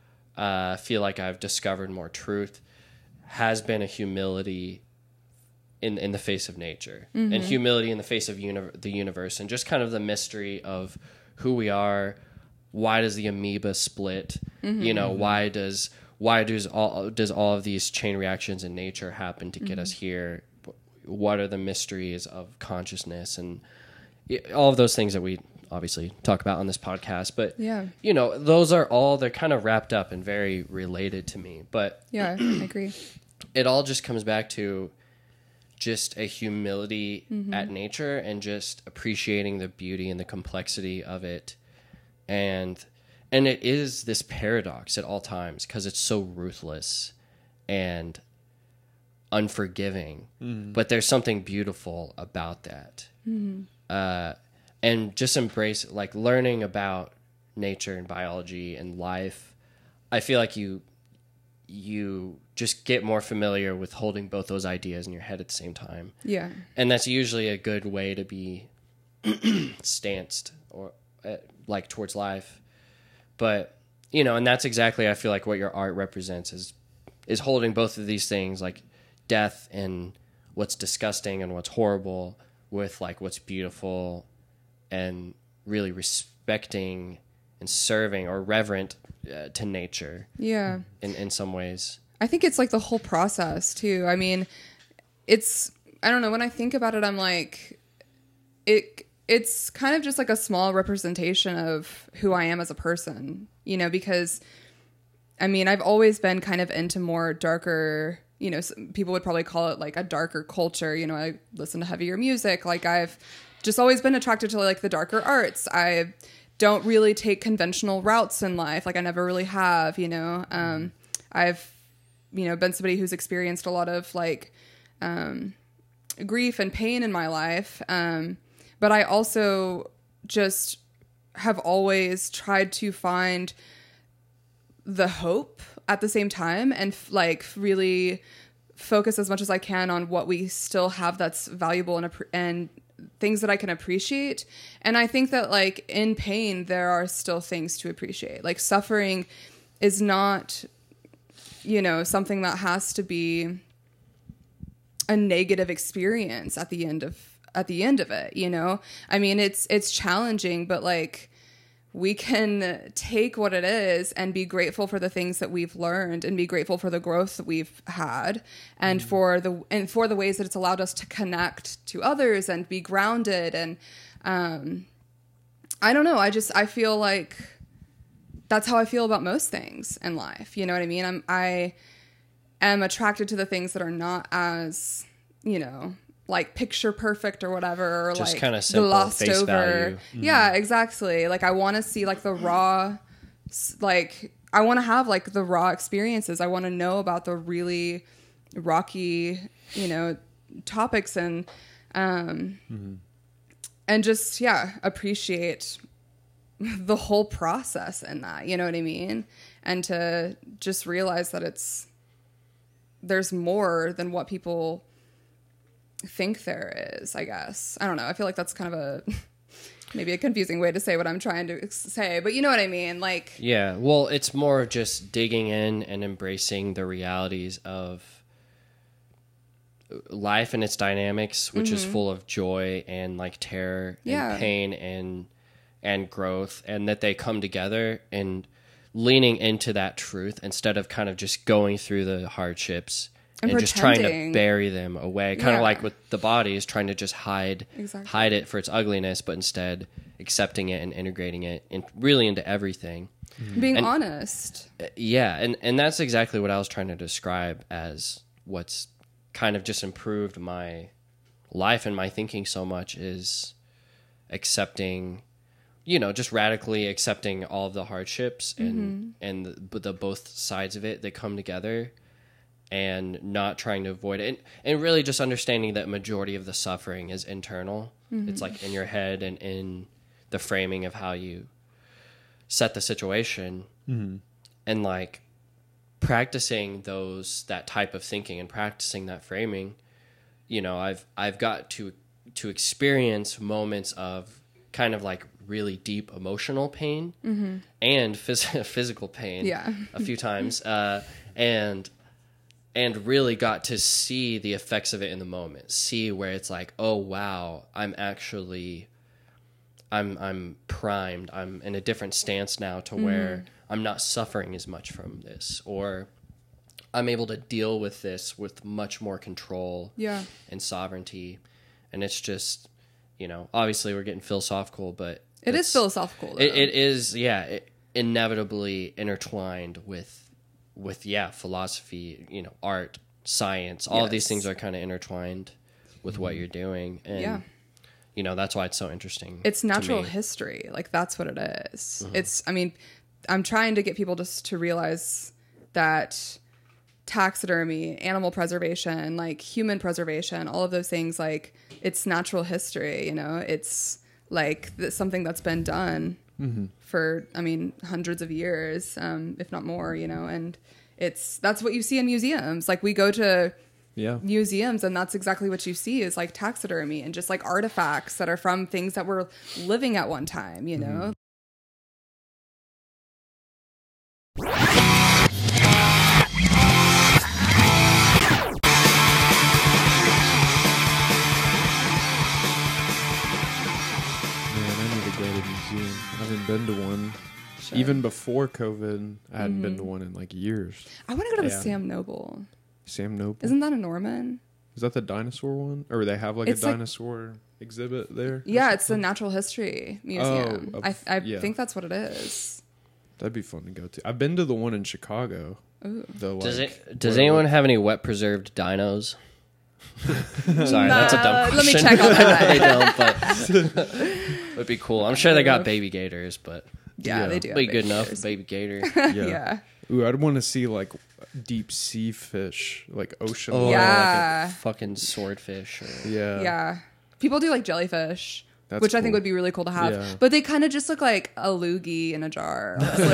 feel like I've discovered more truth, has been a humility in the face of nature, and humility in the face of the universe, and just kind of the mystery of who we are. Why does the amoeba split? You know, why does all of these chain reactions in nature happen to get us here? What are the mysteries of consciousness and all of those things that we obviously talk about on this podcast? But Yeah. you know, they're kind of wrapped up and very related to me. But Yeah, I agree. it all just comes back to just a humility at nature and just appreciating the beauty and the complexity of it. And and it is this paradox at all times because it's so ruthless and unforgiving, but there's something beautiful about that. And just embrace, like, learning about nature and biology and life. I feel like you just get more familiar with holding both those ideas in your head at the same time. Yeah. And that's usually a good way to be stanced or like towards life. But, you know, and that's exactly, I feel like, what your art represents is holding both of these things, like death and what's disgusting and what's horrible, with like what's beautiful, and really respecting and serving or reverent to nature. Yeah. In some ways. I think it's like the whole process too. I mean, I don't know, when I think about it, I'm like, it's kind of just like a small representation of who I am as a person, you know, because I mean, I've always been kind of into more darker, you know, people would probably call it like a darker culture. You know, I listen to heavier music. Like, I've just always been attracted to like the darker arts. I don't really take conventional routes in life. Like, I never really have, you know. I've, you know, been somebody who's experienced a lot of like grief and pain in my life. But I also just have always tried to find the hope at the same time, and like really focus as much as I can on what we still have that's valuable and things that I can appreciate. And I think that like in pain, there are still things to appreciate. Like, suffering is not, you know, something that has to be a negative experience at the end of it, you know? I mean, it's challenging, but like, we can take what it is and be grateful for the things that we've learned, and be grateful for the growth that we've had, and for the ways that it's allowed us to connect to others and be grounded. And I don't know, I feel like that's how I feel about most things in life. You know what I mean? I am attracted to the things that are not as, you know, like picture perfect or whatever, or just like kind of simple, glossed face over. value. Yeah, exactly. Like, I want to see like the raw, like I want to have like the raw experiences. I want to know about the really rocky, you know, topics, and just, yeah, appreciate the whole process in that, you know what I mean? And to just realize that there's more than what people think there is, I guess. I don't know. I feel like that's kind of maybe a confusing way to say what I'm trying to say, but you know what I mean? Like, yeah, well, it's more just digging in and embracing the realities of life and its dynamics, which is full of joy and like terror and pain and growth, and that they come together, and leaning into that truth instead of kind of just going through the hardships and just trying to bury them away, kind of like with the body, is trying to just hide it for its ugliness, but instead accepting it and integrating it really into everything. Being honest. Yeah, and that's exactly what I was trying to describe as what's kind of just improved my life and my thinking so much, is accepting, you know, just radically accepting all of the hardships and the both sides of it that come together, and not trying to avoid it, and really just understanding that majority of the suffering is internal. It's like in your head and in the framing of how you set the situation, and like practicing that type of thinking and practicing that framing. You know, I've got to experience moments of kind of like really deep emotional pain and physical pain a few times, and really got to see the effects of it in the moment. See where it's like, oh wow, I'm primed. I'm in a different stance now to where I'm not suffering as much from this, or I'm able to deal with this with much more control and sovereignty. And it's just, you know, obviously we're getting philosophical, but it is philosophical, though. It is, inevitably intertwined with philosophy, you know, art, science, all of these things are kind of intertwined with what you're doing. And, you know, that's why it's so interesting. It's natural history. Like, that's what it is. It's, I mean, I'm trying to get people just to realize that taxidermy, animal preservation, like human preservation, all of those things, like it's natural history, you know, it's like something that's been done for, I mean, hundreds of years, if not more, you know, and that's what you see in museums. Like we go to museums and that's exactly what you see is like taxidermy and just like artifacts that are from things that were living at one time, you know? Museum. I haven't been to one. Sure. Even before COVID, I hadn't been to one in like years. I want to go to the Sam Noble. Sam Noble? Isn't that a Norman? Is that the dinosaur one? Or they have like a dinosaur exhibit there? Yeah, it's the Natural History Museum. I think that's what it is. That'd be fun to go to. I've been to the one in Chicago. Ooh. Does anyone have any wet preserved dinos? Sorry, that's a dumb question. Let me check on that. They don't, but it would be cool. I'm sure they got baby gators, but they do. Be good enough, baby gator. Yeah. Ooh, I'd want to see like deep sea fish, like ocean. Oh, yeah, like a fucking swordfish. Yeah. People do like jellyfish. That's which I think cool. would be really cool to have. Yeah. But they kind of just look like a loogie in a jar.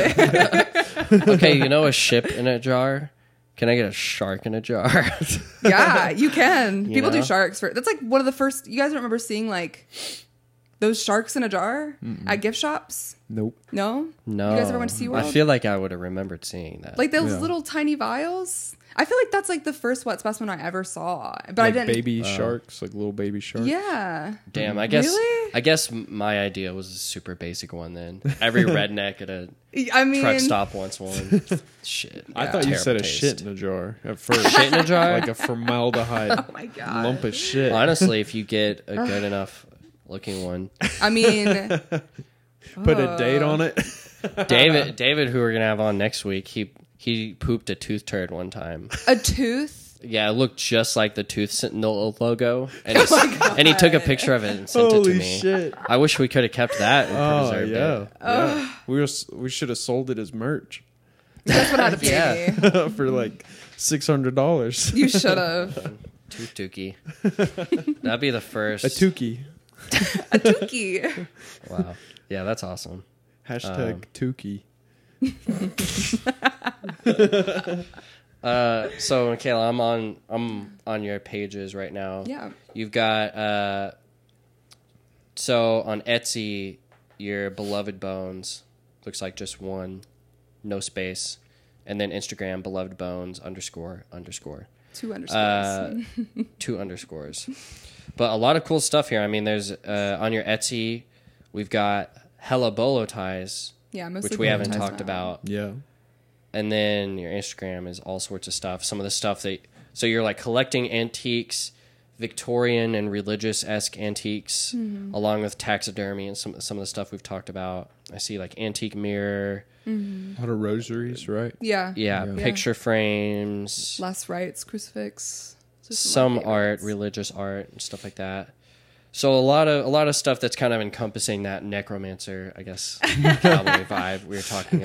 Okay, you know a ship in a jar? Can I get a shark in a jar? Yeah, you can. You People know? do sharks. That's like one of the first... You guys remember seeing like those sharks in a jar at gift shops? Nope. No? No. You guys ever went to SeaWorld? I feel like I would have remembered seeing that. Like those little tiny vials? I feel like that's like the first wet specimen I ever saw. But like I didn't... baby sharks, like little baby sharks. Yeah. Damn, I guess Really? I guess my idea was a super basic one then. Every redneck at a I mean... truck stop wants one. Shit. I thought you Terrible said a taste. shit in a jar at first. Shit in a jar? Like a formaldehyde Oh my God. lump of shit. Honestly, if you get a good enough looking one. I mean... Put a date on it. David, who we're gonna have on next week, he pooped a tooth turd one time. A tooth? Yeah, it looked just like the Tooth Sentinel logo, and and he took a picture of it and sent it to Holy me. shit. I wish we could have kept that and Oh preserved yeah. Yeah. We should have sold it as merch That's what I'd pay me. for like $600. You should have. Tooth Dookie. That'd be the first. A Tukey. A dookie. Wow. Yeah, that's awesome. Hashtag Tukey. So Michaela, I'm on your pages right now. Yeah. You've got so on Etsy, your Beloved Bones looks like just one, no space, and then Instagram Beloved Bones __. 2 underscores. 2 underscores. But a lot of cool stuff here. I mean, there's on your Etsy, we've got hella bolo ties, Yeah, mostly which we haven't bolo ties talked now. about. Yeah. And then your Instagram is all sorts of stuff. Some of the stuff so you're like collecting antiques, Victorian and religious-esque antiques, along with taxidermy and some of the stuff we've talked about. I see like antique mirror. A lot of rosaries, right? Yeah. Yeah, picture frames. Last rites, crucifix. Just Some my art, favorites. religious art, and stuff like that. So a lot of stuff that's kind of encompassing that necromancer, I guess, cowboy vibe we were talking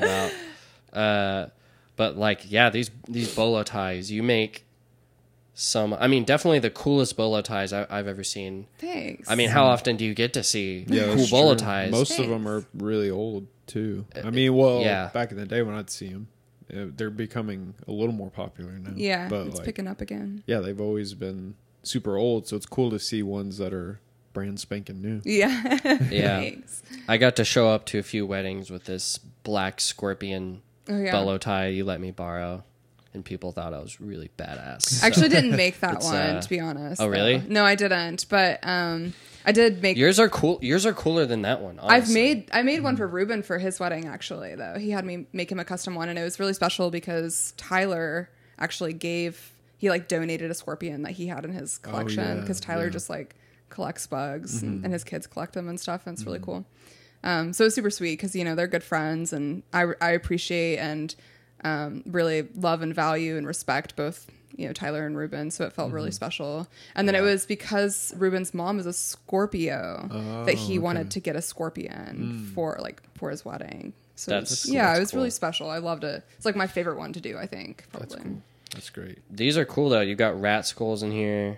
about. But like, yeah, these bolo ties, you make some. I mean, definitely the coolest bolo ties I've ever seen. Thanks. I mean, how often do you get to see cool that's bolo true. ties? Most of them are really old too. I mean, back in the day when I'd see them, they're becoming a little more popular now. Yeah, but it's picking up again. Yeah, they've always been super old, so it's cool to see ones that are brand spanking new. Yeah. Yeah. Thanks. I got to show up to a few weddings with this black scorpion bolo tie you let me borrow, and people thought I was really badass. I actually didn't make that It's, one, to be honest. Oh, really? Though. No, I didn't. But I did make... Yours are cool. Yours are cooler than that one. Honestly. I made one for Ruben for his wedding, actually, though. He had me make him a custom one, and it was really special because Tyler actually he like donated a scorpion that he had in his collection because Tyler just like collects bugs and his kids collect them and stuff, and it's really cool. So it's super sweet because, you know, they're good friends, and I appreciate and really love and value and respect both, you know, Tyler and Ruben. So it felt really special. And then it was because Ruben's mom is a Scorpio that he wanted to get a scorpion for his wedding. So That's cool. yeah, That's it was cool. really special. I loved it. It's like my favorite one to do, I think. Probably. That's cool. That's great. These are cool though. You've got rat skulls in here.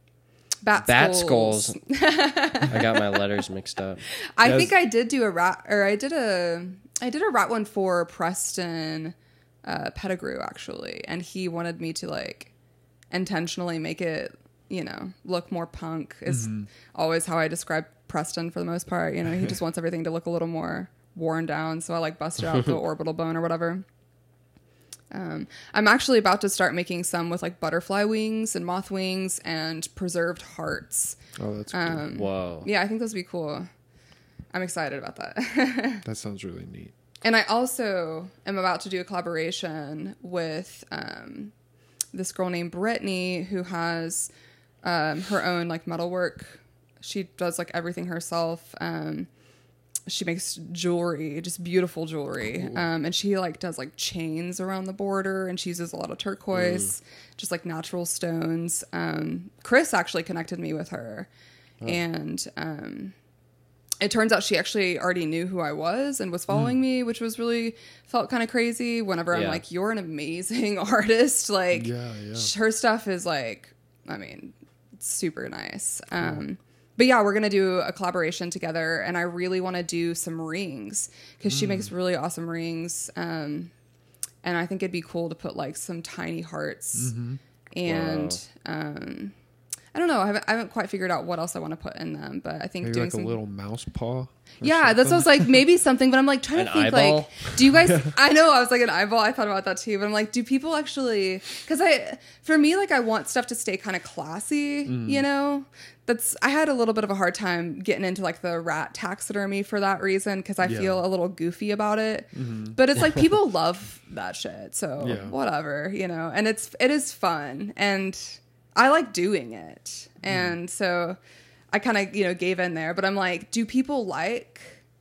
Bat skulls. I got my letters mixed up. I think I did do a rat, or I did a rat one for Preston Pettigrew actually, and he wanted me to like intentionally make it, you know, look more punk. Is always how I describe Preston for the most part. You know, he just wants everything to look a little more worn down, so I like busted out the orbital bone or whatever. I'm actually about to start making some with like butterfly wings and moth wings and preserved hearts. Oh, that's cool. Whoa. Yeah, I think those would be cool. I'm excited about that. That sounds really neat. And I also am about to do a collaboration with this girl named Brittany who has her own like metalwork. She does like everything herself. She makes jewelry, just beautiful jewelry. Cool. And she like does like chains around the border, and she uses a lot of turquoise, just like natural stones. Chris actually connected me with her. And it turns out she actually already knew who I was and was following me, which was really felt kind of crazy whenever I'm like, you're an amazing artist. Like her stuff is like, I mean, super nice. But yeah, we're going to do a collaboration together, and I really want to do some rings because she makes really awesome rings. And I think it'd be cool to put like some tiny hearts and, I don't know. I haven't quite figured out what else I want to put in them, but I think maybe doing like a little mouse paw. Yeah, that's what I was like, maybe something, but I'm like trying to think eyeball? like, do you guys, I know I was like an eyeball. I thought about that too, but I'm like, do people actually, cause for me, like I want stuff to stay kind of classy, you know, I had a little bit of a hard time getting into like the rat taxidermy for that reason. Cause I feel a little goofy about it, but it's like people love that shit. So whatever, you know, and it is fun and I like doing it. And so I kind of, you know, gave in there, but I'm like, do people like,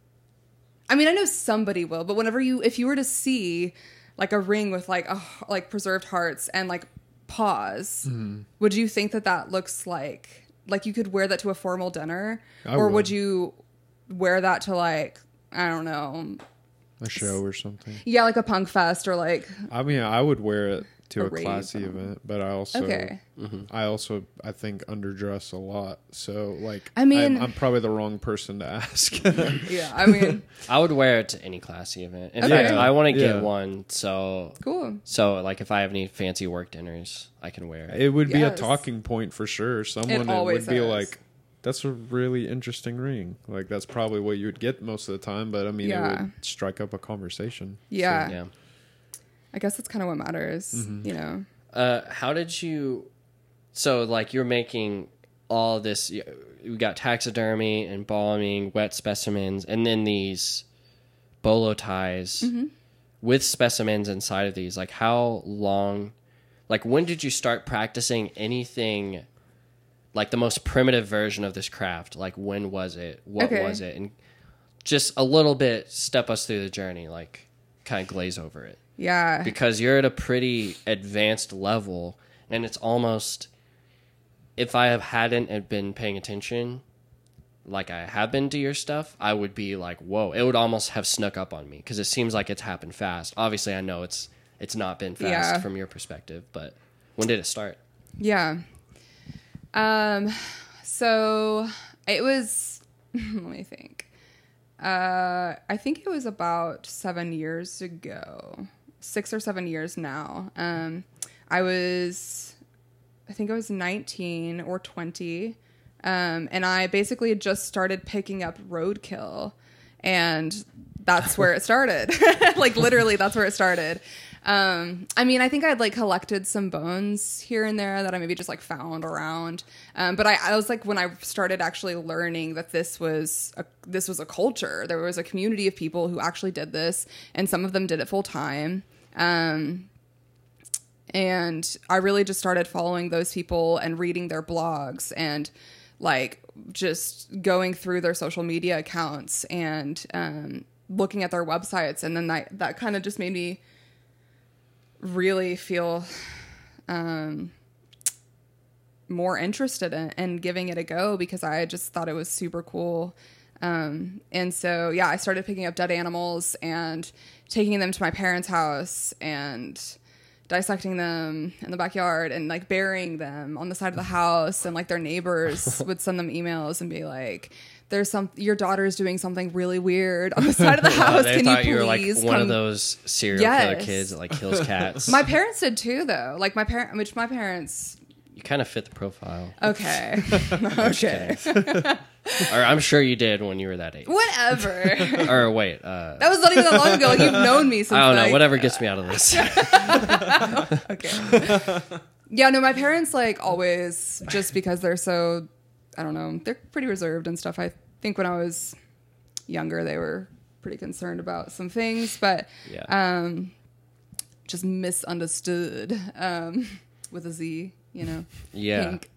I mean, I know somebody will, but if you were to see like a ring with like preserved hearts and like paws, would you think that looks like you could wear that to a formal dinner? Or would you wear that to like, I don't know, a show or something? Yeah, like a punk fest or like. I mean, I would wear it to a rave, classy event, but I also, I think underdress a lot. So like, I mean, I'm probably the wrong person to ask. Yeah, I mean, I would wear it to any classy event. In fact, I want to get one. So cool. So like, if I have any fancy work dinners, I can wear it. It would be a talking point for sure. Someone would be is. like, "That's a really interesting ring." Like that's probably what you would get most of the time. But I mean, it would strike up a conversation. Yeah. So, yeah. I guess that's kind of what matters, you know. How did you? So like you're making all this. You got taxidermy, embalming, wet specimens, and then these bolo ties with specimens inside of these. Like how long? Like when did you start practicing anything? Like the most primitive version of this craft. Like when was it? What was it? And just a little bit. Step us through the journey. Like kind of glaze over it. Yeah. Because you're at a pretty advanced level, and it's almost, if I hadn't been paying attention, like I have been to your stuff, I would be like, whoa, it would almost have snuck up on me, because it seems like it's happened fast. Obviously, I know it's not been fast from your perspective, but when did it start? Yeah. So it was, let me think. I think it was about 7 years ago. 6 or 7 years now. I think I was 19 or 20. And I basically just started picking up roadkill, and that's where it started. Like literally that's where it started. I mean, I think I'd like collected some bones here and there that I maybe just like found around. But I was like, when I started actually learning that this was a culture, there was a community of people who actually did this, and some of them did it full time. And I really just started following those people and reading their blogs and like just going through their social media accounts and, looking at their websites. And then that kind of just made me really feel more interested in giving it a go, because I just thought it was super cool. And so, yeah, I started picking up dead animals and taking them to my parents' house and dissecting them in the backyard and like burying them on the side of the house. And like their neighbors would send them emails and be like, your daughter's doing something really weird on the side of the house. They Can thought you were like please one come? of those serial killer kids that like kills cats. My parents did too, though. Like my parents. You kind of fit the profile. Okay. Okay. Or I'm sure you did when you were that age. Whatever. Or wait. That was not even that long ago. Like, you've known me since. I don't know. Like, Whatever gets me out of this. Okay. Yeah, no, my parents like always, just because they're so, I don't know, they're pretty reserved and stuff. I think when I was younger, they were pretty concerned about some things, but just misunderstood with a Z, you know. Yeah. Pink.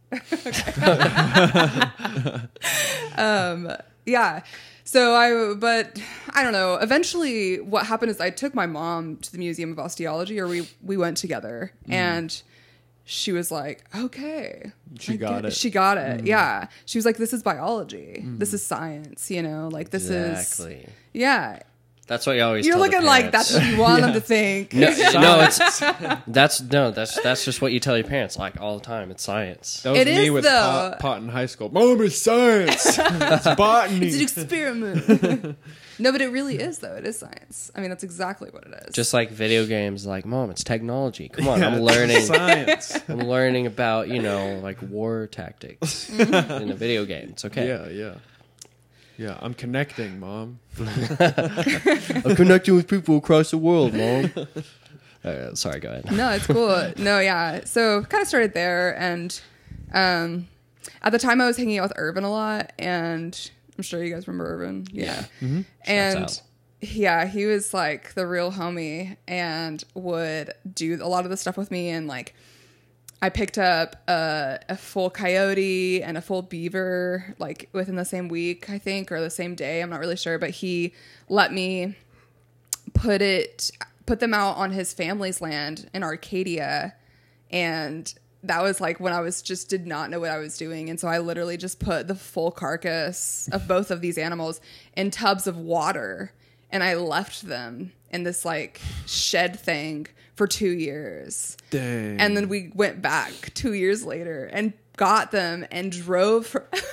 Yeah. So but I don't know. Eventually what happened is I took my mom to the Museum of Osteology, or we went together, and she was like, okay. She got it. She got it. Yeah. She was like, this is biology. This is science, you know, like this Exactly. Yeah. That's what you always You're tell the looking like parents. that's what you want them to think. That's just what you tell your parents like all the time. It's science. That was It me is, with though. pot in high school. Mom, it's science. It's botany. It's an experiment. No, but it really is, though. It is science. I mean, that's exactly what it is. Just like video games, like, Mom, it's technology. Come on, I'm Yeah, learning science. I'm learning about, like war tactics in a video game. It's okay. Yeah, I'm connecting, Mom. I'm connecting with people across the world, Mom. Sorry, go ahead. No, it's cool. No, yeah. So kind of started there, and at the time I was hanging out with Irvin a lot, and I'm sure you guys remember Irvin. Yeah. Mm-hmm. And yeah, he was like the real homie and would do a lot of the stuff with me, and like I picked up a full coyote and a full beaver like within the same week, I think, or the same day. I'm not really sure, but he let me put them out on his family's land in Arcadia, and that was like when I did not know what I was doing. And so I literally just put the full carcass of both of these animals in tubs of water, and I left them in this like shed thing for 2 years. Dang. And then we went back 2 years later and got them and drove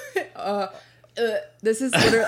this is literally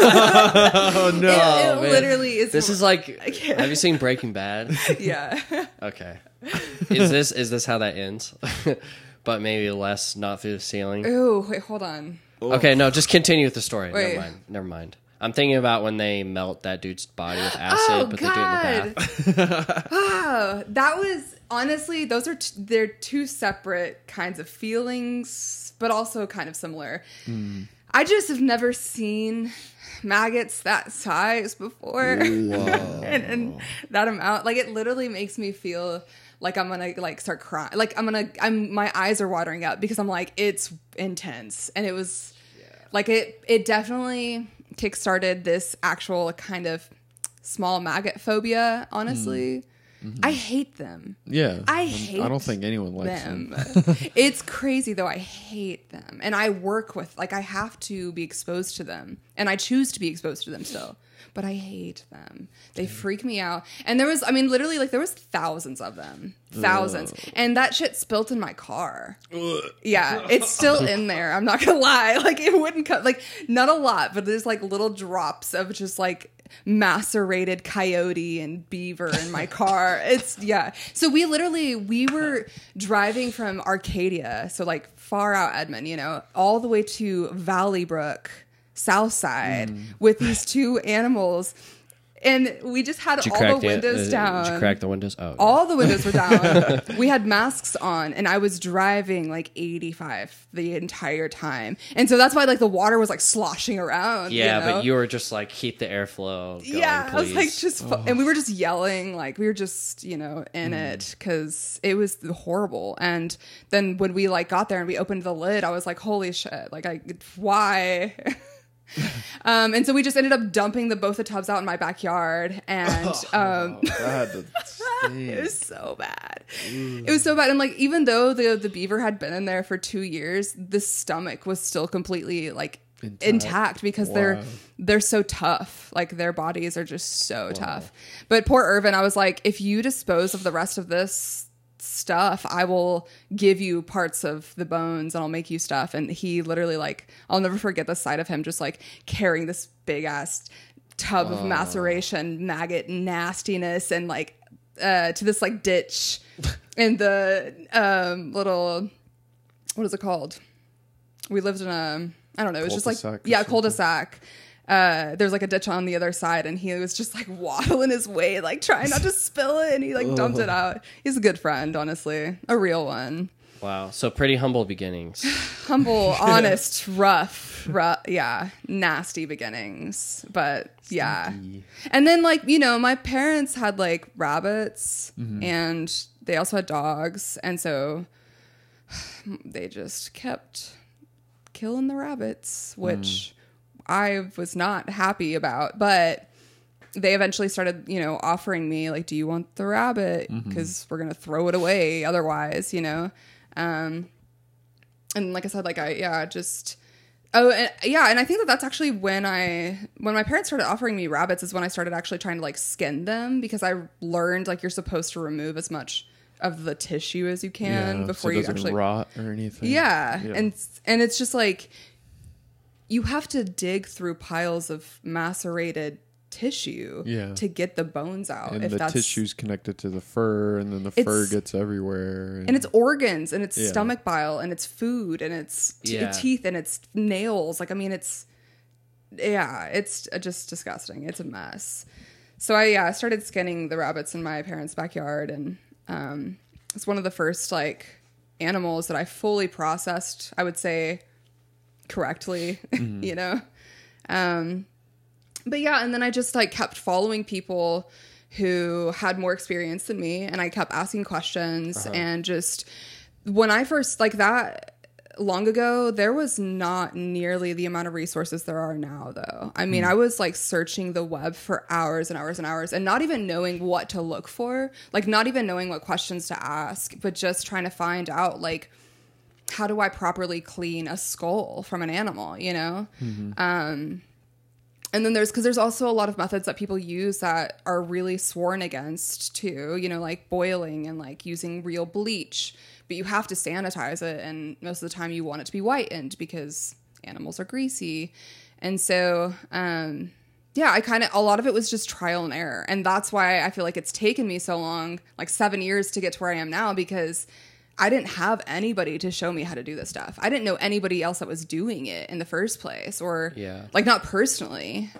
Oh no. it man. literally is. This is like, have you seen Breaking Bad? Yeah. Okay. Is this how that ends? But maybe less, not through the ceiling. Ooh, wait, hold on. Okay, no, just continue with the story. Wait. Never mind. I'm thinking about when they melt that dude's body with acid, but they do it in the bath. Oh, that was honestly, those are they're two separate kinds of feelings, but also kind of similar. I just have never seen maggots that size before. and that amount, like, it literally makes me feel like I'm gonna like start crying. Like my eyes are watering up because I'm like, it's intense. And it was like, it definitely kickstarted this actual kind of small maggot phobia, honestly. I hate them. Yeah. I don't think anyone likes them. It's crazy though. I hate them. And I work with, like, I have to be exposed to them. And I choose to be exposed to them still. But I hate them. They freak me out. And there was, I mean, literally, like, there was thousands of them. Thousands. And that shit spilt in my car. Yeah, it's still in there. I'm not gonna lie. Like, it wouldn't come, like, not a lot, but there's, like, little drops of just, like, macerated coyote and beaver in my car. It's, yeah. So we were driving from Arcadia, so, like, far out Edmond, you know, all the way to Valley Brook, South Side, with these two animals, and we just had all the windows down. Did you crack the windows? Oh, all the windows were down. We had masks on, and I was driving like 85 the entire time, and so that's why like the water was like sloshing around. yeah, you know? but you were just like, keep the airflow going, yeah, please. I was like just, and we were just yelling, like we were just, you know, in it because it was horrible. And then when we like got there and we opened the lid, I was like, holy shit, like why? And so we just ended up dumping both the tubs out in my backyard, and it was so bad. It was so bad. And like, even though the beaver had been in there for 2 years, the stomach was still completely like intact because Wow. they're so tough. Like their bodies are just so tough. But poor Irvin, I was like, if you dispose of the rest of this stuff, I will give you parts of the bones and I'll make you stuff. And he literally, like, I'll never forget the sight of him just like carrying this big ass tub of maceration maggot nastiness and like to this like ditch in the little, what is it called? We lived in a, I don't know, it was just like, Cul-de-sac or yeah, something. cul-de-sac. There's like a ditch on the other side and he was just like waddling his way, like trying not to spill it, and he like dumped it out. He's a good friend, honestly. A real one. Wow. So pretty humble beginnings. Humble, honest, rough, yeah, nasty beginnings. But yeah. And then like, you know, my parents had like rabbits and they also had dogs. And so they just kept killing the rabbits, which I was not happy about. But they eventually started, you know, offering me like, do you want the rabbit? Because we're going to throw it away otherwise, you know? And like I said, like and I think that's actually when my parents started offering me rabbits is when I started actually trying to like skin them, because I learned like you're supposed to remove as much of the tissue as you can before so it you doesn't actually rot or anything. yeah. And it's just like you have to dig through piles of macerated tissue to get the bones out. And if the that's tissue's connected to the fur, and then the fur gets everywhere. and it's organs and it's stomach bile and it's food and it's teeth and it's nails. Like, I mean, it's just disgusting. It's a mess. So I started skinning the rabbits in my parents' backyard, and it's one of the first like animals that I fully processed, I would say, correctly, you know? But yeah, and then I just like kept following people who had more experience than me, and I kept asking questions. And just when I first, like that long ago, there was not nearly the amount of resources there are now, though. I mean, I was like searching the web for hours and hours and hours and not even knowing what to look for, like not even knowing what questions to ask, but just trying to find out like, how do I properly clean a skull from an animal, you know? And then there's also a lot of methods that people use that are really sworn against too, you know, like boiling and like using real bleach, but you have to sanitize it. And most of the time you want it to be whitened because animals are greasy. And so, a lot of it was just trial and error. And that's why I feel like it's taken me so long, like 7 years to get to where I am now, because I didn't have anybody to show me how to do this stuff. I didn't know anybody else that was doing it in the first place, or like not personally.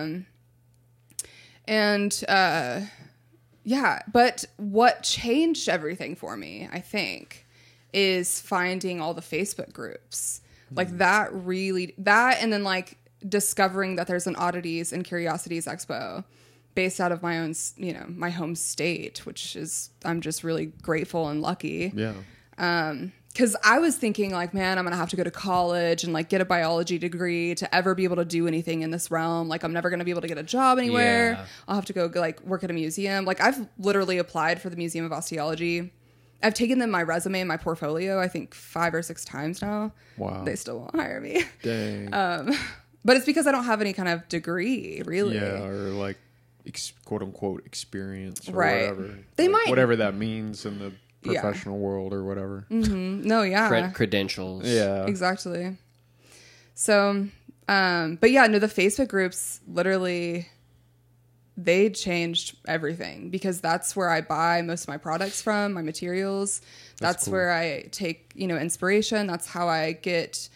But what changed everything for me, I think, is finding all the Facebook groups like that. And then like discovering that there's an Oddities and Curiosities Expo based out of my own, you know, my home state, which is, I'm just really grateful and lucky. Yeah. Because I was thinking like, man, I'm going to have to go to college and like get a biology degree to ever be able to do anything in this realm. Like I'm never going to be able to get a job anywhere. Yeah. I'll have to go like work at a museum. Like I've literally applied for the Museum of Osteology. I've taken them my resume and my portfolio, I think 5 or 6 times now. Wow. They still won't hire me. Dang. But it's because I don't have any kind of degree, really. Yeah, or like quote unquote experience or Right. whatever. They Like, might. whatever that means in the professional world or whatever. No, yeah. Credentials. Yeah. Exactly. So, but yeah, no, the Facebook groups literally, they changed everything, because that's where I buy most of my products from, my materials. That's cool. where I take, you know, inspiration. That's how I get,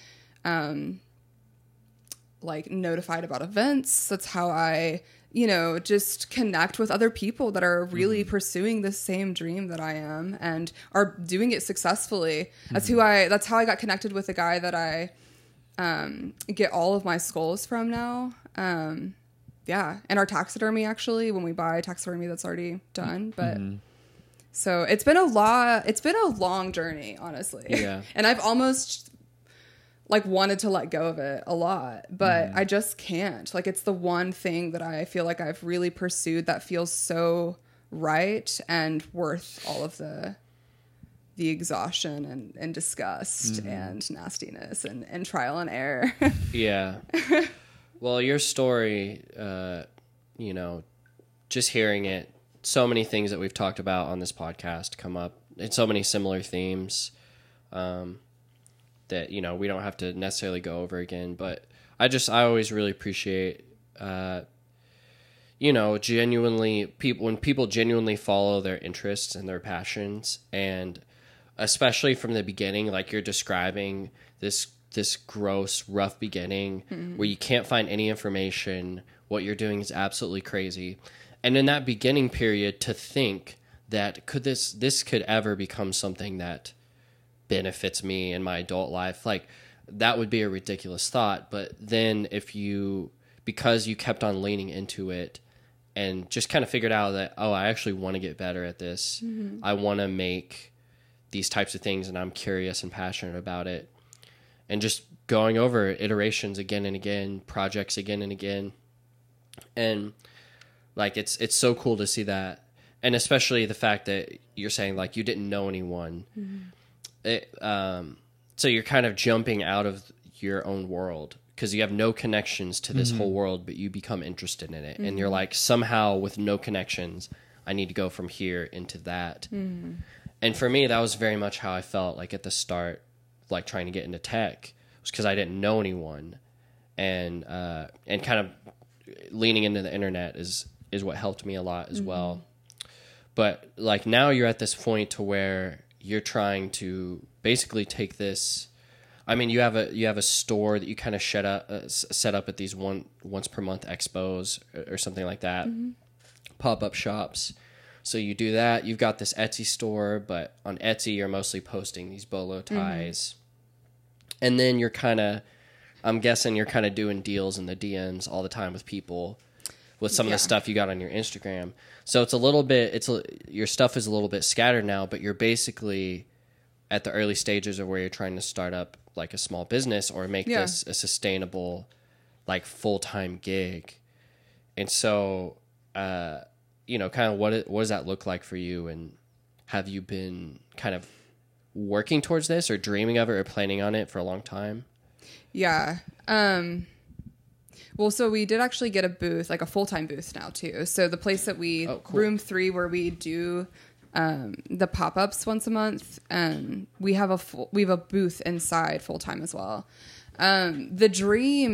like notified about events. That's how I, you know, just connect with other people that are really pursuing the same dream that I am and are doing it successfully. That's how I got connected with the guy that I get all of my skulls from now. And our taxidermy, actually, when we buy taxidermy that's already done. But so it's been a long journey, honestly. Yeah. And I've almost like wanted to let go of it a lot, but I just can't. Like, it's the one thing that I feel like I've really pursued that feels so right and worth all of the the exhaustion and disgust and nastiness and trial and error. Yeah. Well, your story, just hearing it, so many things that we've talked about on this podcast come up. It's so many similar themes that, we don't have to necessarily go over again. But I always really appreciate, genuinely when people genuinely follow their interests and their passions, and especially from the beginning, like you're describing this gross, rough beginning where you can't find any information. What you're doing is absolutely crazy. And in that beginning period, to think that this could ever become something that benefits me in my adult life, like that would be a ridiculous thought. But then because you kept on leaning into it and just kind of figured out that, I actually want to get better at this. I want to make these types of things, and I'm curious and passionate about it. And just going over iterations again and again, projects again and again. And like, it's so cool to see that. And especially the fact that you're saying like you didn't know anyone. So you're kind of jumping out of your own world because you have no connections to this whole world, but you become interested in it. And you're like, somehow with no connections, I need to go from here into that. And for me, that was very much how I felt like at the start, like trying to get into tech, was because I didn't know anyone. And kind of leaning into the internet is what helped me a lot as well. But like now you're at this point to where you're trying to basically take this. I mean, you have a store that you kind of set up at these once per month expos or something like that, pop-up shops. So you do that. You've got this Etsy store, but on Etsy you're mostly posting these bolo ties, and then I'm guessing you're kind of doing deals in the DMs all the time with people with some of the stuff you got on your Instagram. So it's a little bit, your stuff is a little bit scattered now, but you're basically at the early stages of where you're trying to start up like a small business or make this a sustainable, like full-time gig. And so, kind of what does that look like for you? And have you been kind of working towards this or dreaming of it or planning on it for a long time? Yeah. Well, so we did actually get a booth, like a full-time booth now too. So the place that cool. Room 3, where we do the pop-ups once a month, we have a booth inside full-time as well. The dream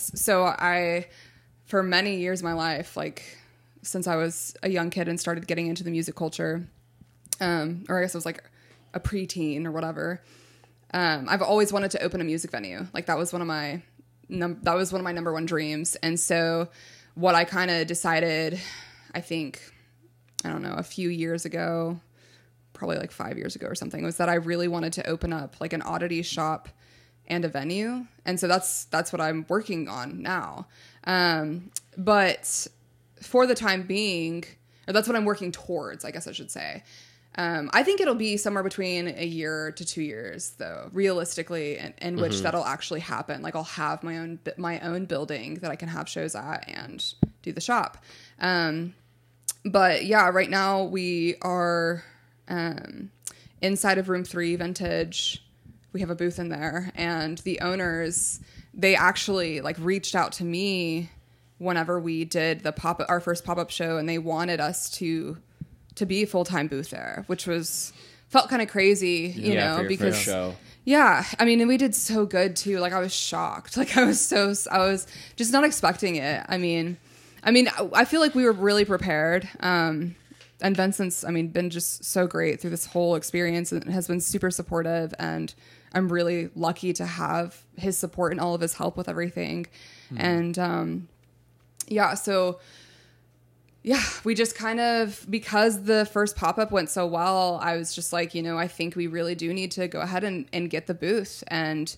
for many years of my life, like since I was a young kid and started getting into the music culture, or I guess I was like a preteen or whatever, I've always wanted to open a music venue. Like that was one of my number one dreams. And so what I kind of decided, I think, I don't know, a few years ago, probably like 5 years ago or something, was that I really wanted to open up like an oddity shop and a venue. And so that's what I'm working on now. But for the time being, or that's what I'm working towards, I guess I should say. I think it'll be somewhere between a year to 2 years, though, realistically, in which that'll actually happen. Like I'll have my own building that I can have shows at and do the shop. But yeah, right now we are inside of Room 3 Vintage. We have a booth in there, and the owners, they actually like reached out to me whenever we did our first pop-up show, and they wanted us to be a full-time booth there, which felt kind of crazy, because show. Yeah, I mean, and we did so good too. Like I was shocked. Like I was just not expecting it. I mean, I feel like we were really prepared. And Vincent's, been just so great through this whole experience and has been super supportive, and I'm really lucky to have his support and all of his help with everything. And, we just kind of, because the first pop-up went so well, I was just like, I think we really do need to go ahead and get the booth, and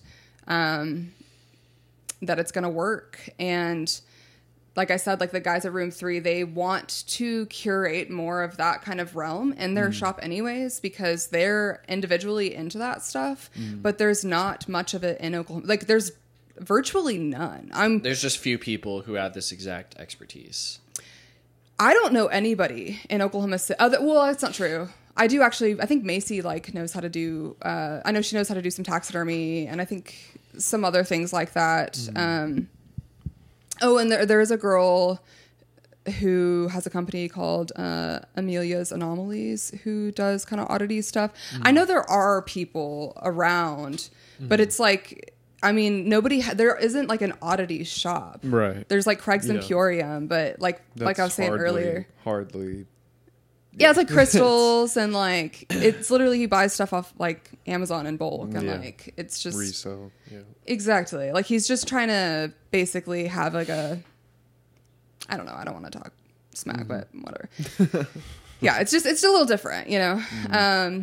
that it's going to work. And like I said, like the guys at Room 3, they want to curate more of that kind of realm in their shop anyways, because they're individually into that stuff, but there's not much of it in Oklahoma. Like there's virtually none. There's just few people who have this exact expertise. I don't know anybody in Oklahoma City. Well, that's not true. I do actually. I think Macy like knows how to do. I know she knows how to do some taxidermy, and I think some other things like that. Oh, and there is a girl who has a company called Amelia's Anomalies who does kind of oddity stuff. I know there are people around, but it's like, I mean, there isn't like an oddity shop. Right. There's like Craig's Emporium, but like I was saying earlier. Hardly. Yeah, it's like crystals and like it's literally he buys stuff off like Amazon in bulk and like it's just resale. Yeah. Exactly. Like he's just trying to basically have like a, I don't know, I don't want to talk smack, but whatever. Yeah, it's a little different, you know.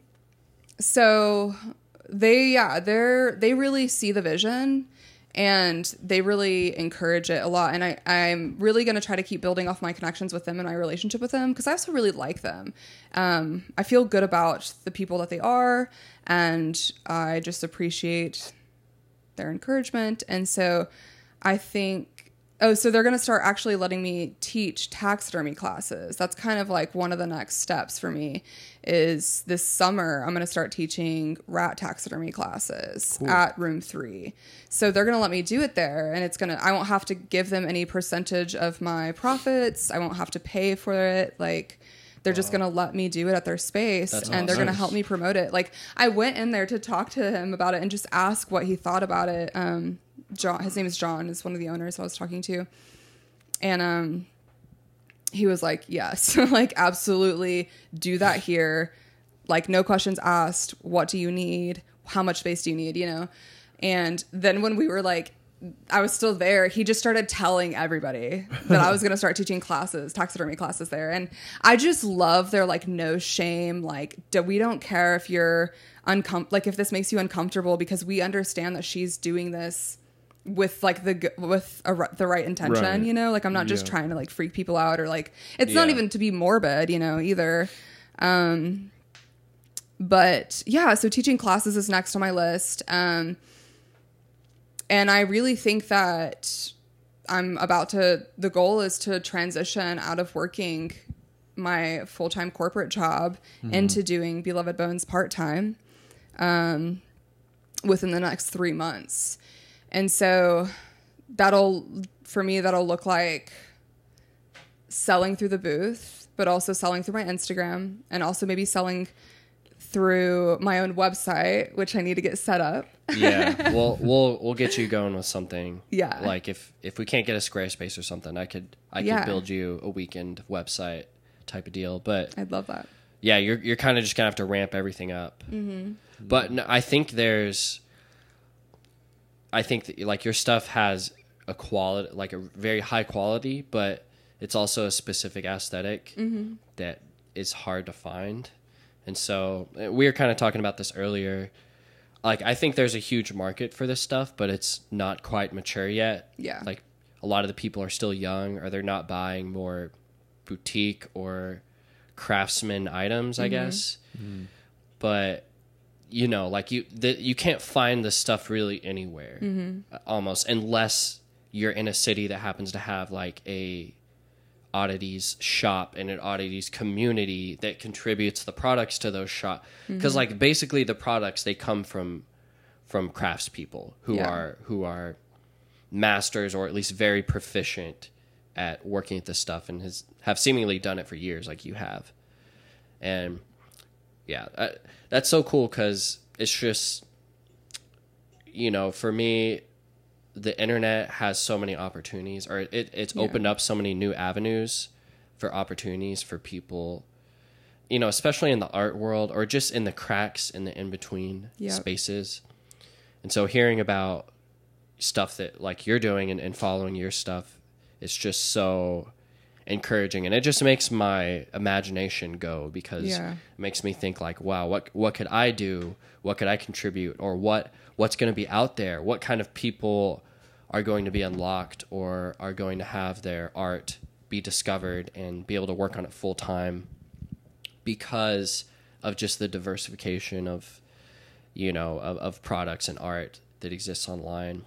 So they really see the vision and they really encourage it a lot. And I'm really going to try to keep building off my connections with them and my relationship with them because I also really like them. I feel good about the people that they are and I just appreciate their encouragement. And so I think, so they're going to start actually letting me teach taxidermy classes. That's kind of like one of the next steps for me is this summer, I'm going to start teaching rat taxidermy classes at Room 3. So they're going to let me do it there and I won't have to give them any percentage of my profits. I won't have to pay for it. Like they're just going to let me do it at their space. That's awesome. They're going to help me promote it. Like I went in there to talk to him about it and just ask what he thought about it. John, his name is John, is one of the owners I was talking to. And he was like, yes, like absolutely do that here. Like no questions asked. What do you need? How much space do you need? You know? And then when we were like, I was still there, he just started telling everybody that I was going to start teaching classes, taxidermy classes there. And I just love their like no shame. Like we don't care if you're like if this makes you uncomfortable because we understand that she's doing this with like the right intention, right. You know, like I'm not just trying to like freak people out or like, it's not even to be morbid, you know, either. But yeah, so teaching classes is next on my list. And I really think that the goal is to transition out of working my full-time corporate job into doing Beloved Bones part-time, within the next 3 months. And so that'll look like selling through the booth, but also selling through my Instagram and also maybe selling through my own website, which I need to get set up. Yeah. We'll get you going with something. Yeah. Like if we can't get a Squarespace or something, I could build you a weekend website type of deal. But I'd love that. Yeah, you're kind of just gonna have to ramp everything up. Mm-hmm. But no, I think that, like your stuff has a quality, like a very high quality, but it's also a specific aesthetic that is hard to find. And so we were kind of talking about this earlier. Like I think there's a huge market for this stuff, but it's not quite mature yet. Yeah. Like a lot of the people are still young, or they're not buying more boutique or craftsman items, I guess. Mm-hmm. But you know, like you can't find this stuff really anywhere, almost, unless you're in a city that happens to have like a oddities shop and an oddities community that contributes the products to those shops. Because like basically the products, they come from craftspeople who are masters, or at least very proficient at working at this stuff, and have seemingly done it for years, like you have. And yeah, that's so cool, because it's just, you know, for me, the internet has so many opportunities, or it's opened up so many new avenues for opportunities for people, you know, especially in the art world, or just in the cracks in the in-between spaces. And so hearing about stuff that like you're doing and following your stuff, it's just so encouraging, and it just makes my imagination go, because it makes me think like, wow, what could I do? What could I contribute? Or what's going to be out there? What kind of people are going to be unlocked, or are going to have their art be discovered and be able to work on it full time because of just the diversification of, you know, of products and art that exists online.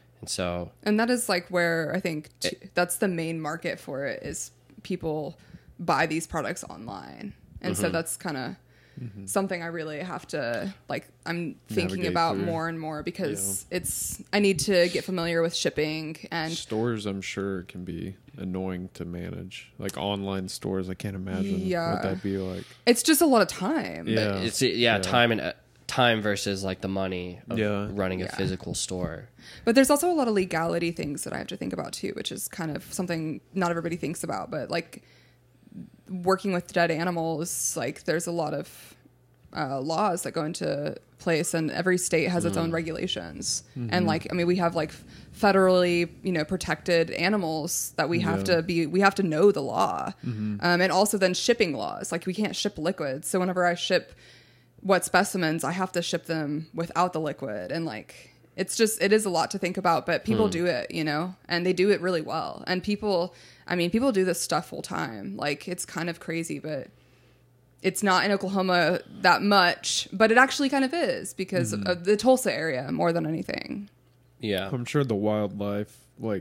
And that is like where I think that's the main market for it, is people buy these products online. And so that's kind of something I really have to, like, I'm thinking Navigate about through. more and more, because I need to get familiar with shipping. And stores, I'm sure, can be annoying to manage. Like online stores, I can't imagine what that'd be like. it's just a lot of time. Yeah. It's time versus like the money of running a physical store. But there's also a lot of legality things that I have to think about too, which is kind of something not everybody thinks about. But like working with dead animals, like there's a lot of laws that go into place, and every state has its own regulations. And like, I mean, we have like federally, protected animals that we have to know the law. And also then shipping laws, like we can't ship liquids. So whenever I ship wet specimens, I have to ship them without the liquid. And like, it is a lot to think about, but people do it, and they do it really well. And people do this stuff full time. Like, it's kind of crazy, but it's not in Oklahoma that much, but it actually kind of is because of the Tulsa area more than anything. Yeah. I'm sure the wildlife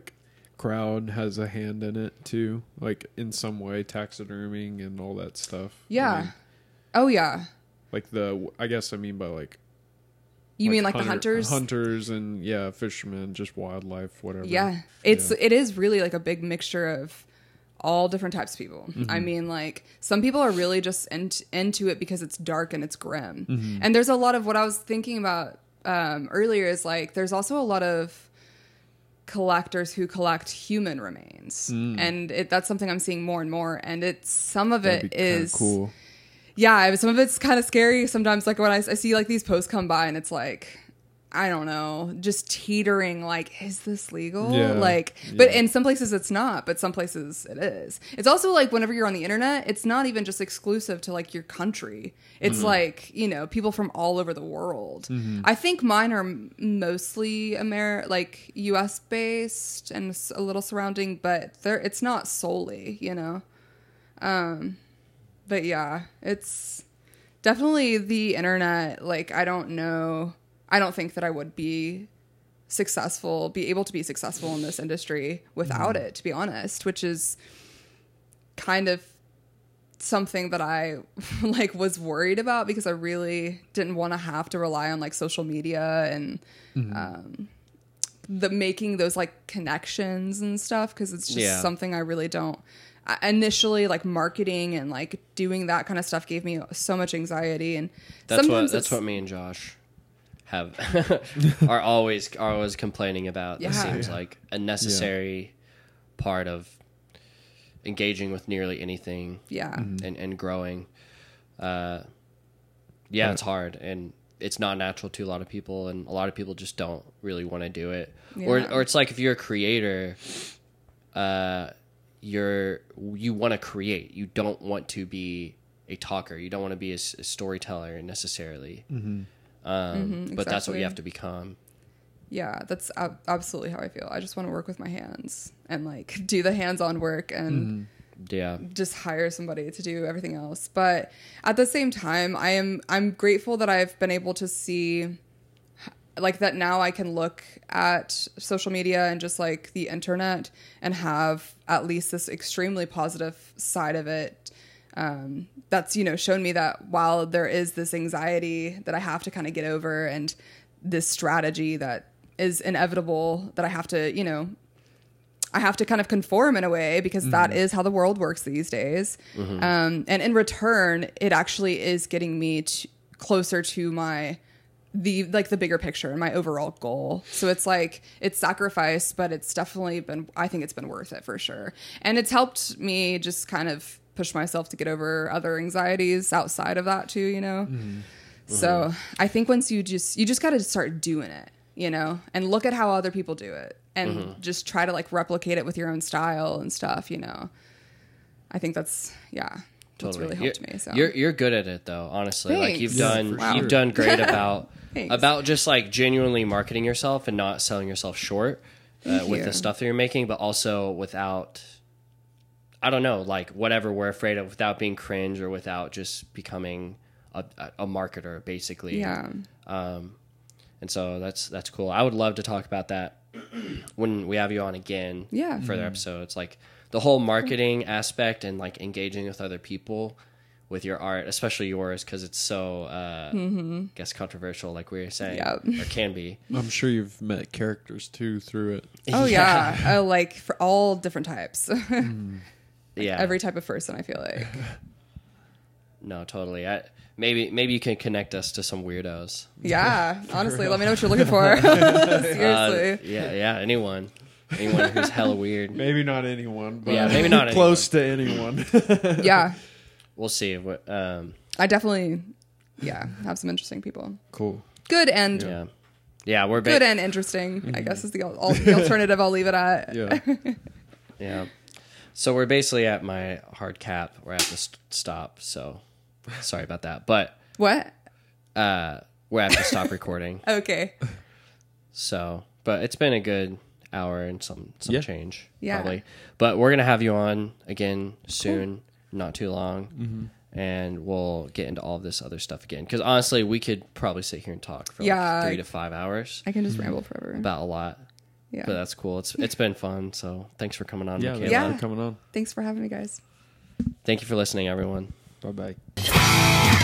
crowd has a hand in it too, like in some way, taxiderming and all that stuff. Yeah. Oh yeah. Like I guess I mean by like. You mean like the hunters? Hunters and fishermen, just wildlife, whatever. Yeah. It is really like a big mixture of all different types of people. I mean, like some people are really just into it because it's dark and it's grim. And there's a lot of what I was thinking about earlier is like there's also a lot of collectors who collect human remains, and that's something I'm seeing more and more. And some of it is cool. Yeah, some of it's kind of scary sometimes. Like when I see like these posts come by, and it's like, I don't know, just teetering. Like, is this legal? Yeah. Like, but in some places it's not, but some places it is. It's also like whenever you're on the internet, it's not even just exclusive to like your country. It's like, people from all over the world. I think mine are mostly like US based and a little surrounding, but it's not solely, But yeah, it's definitely the internet. Like, I don't think that I would be able to be successful in this industry without it, to be honest, which is kind of something that I was worried about, because I really didn't want to have to rely on like social media and making those like connections and stuff. 'Cause it's just something I really don't. Initially, like marketing and like doing that kind of stuff gave me so much anxiety, and that's what me and Josh are always complaining about. Yeah. It seems like a necessary part of engaging with nearly anything. Yeah. And growing. It's hard, and it's not natural to a lot of people, and a lot of people just don't really want to do it. Yeah. Or it's like if you're a creator, you want to create. You don't want to be a talker. You don't want to be a storyteller necessarily. But that's what you have to become. Yeah, that's absolutely how I feel. I just want to work with my hands and like do the hands-on work and just hire somebody to do everything else. But at the same time, I'm grateful that I've been able to see like that now I can look at social media and just like the internet and have at least this extremely positive side of it. That's, shown me that while there is this anxiety that I have to kind of get over and this strategy that is inevitable that I have to, I have to kind of conform in a way because that is how the world works these days. And in return, it actually is getting me closer to the bigger picture and my overall goal. So it's like, it's sacrifice, but it's definitely I think it's been worth it for sure. And it's helped me just kind of push myself to get over other anxieties outside of that too, So I think once you just got to start doing it, and look at how other people do it and just try to like replicate it with your own style and stuff, I think that's really helped me. So you're good at it though, honestly. Thanks. Like You've done great about Thanks. just like genuinely marketing yourself and not selling yourself short with the stuff that you're making, but also without, I don't know, like whatever we're afraid of, without being cringe or without just becoming a marketer, basically. Yeah. And so that's cool. I would love to talk about that when we have you on again. Yeah. Further episodes, like the whole marketing aspect and like engaging with other people with your art, especially yours, because it's so I guess controversial, like we were saying, or can be. I'm sure you've met characters too through it. Oh yeah, like for all different types. Yeah, every type of person, I feel like. No, totally. Maybe you can connect us to some weirdos. Yeah, honestly, let me know what you're looking for. Seriously. Yeah. Anyone who's hella weird. Maybe not anyone, but maybe not close to anyone. Yeah. We'll see. I definitely, have some interesting people. Cool. Good and yeah. We're good and interesting. I guess is the alternative. I'll leave it at. Yeah. Yeah. So we're basically at my hard cap. We're at the stop. So sorry about that. But what? We're at to stop recording. Okay. So, but it's been a good hour and some change. Yeah. Probably. But we're gonna have you on again soon. Cool. Not too long, and we'll get into all of this other stuff again. Because honestly, we could probably sit here and talk for like 3 to 5 hours. I can just ramble forever about a lot. Yeah, but that's cool. It's been fun. So thanks for coming on, Michaela. Yeah, coming on. Thanks for having me, guys. Thank you for listening, everyone. Bye bye.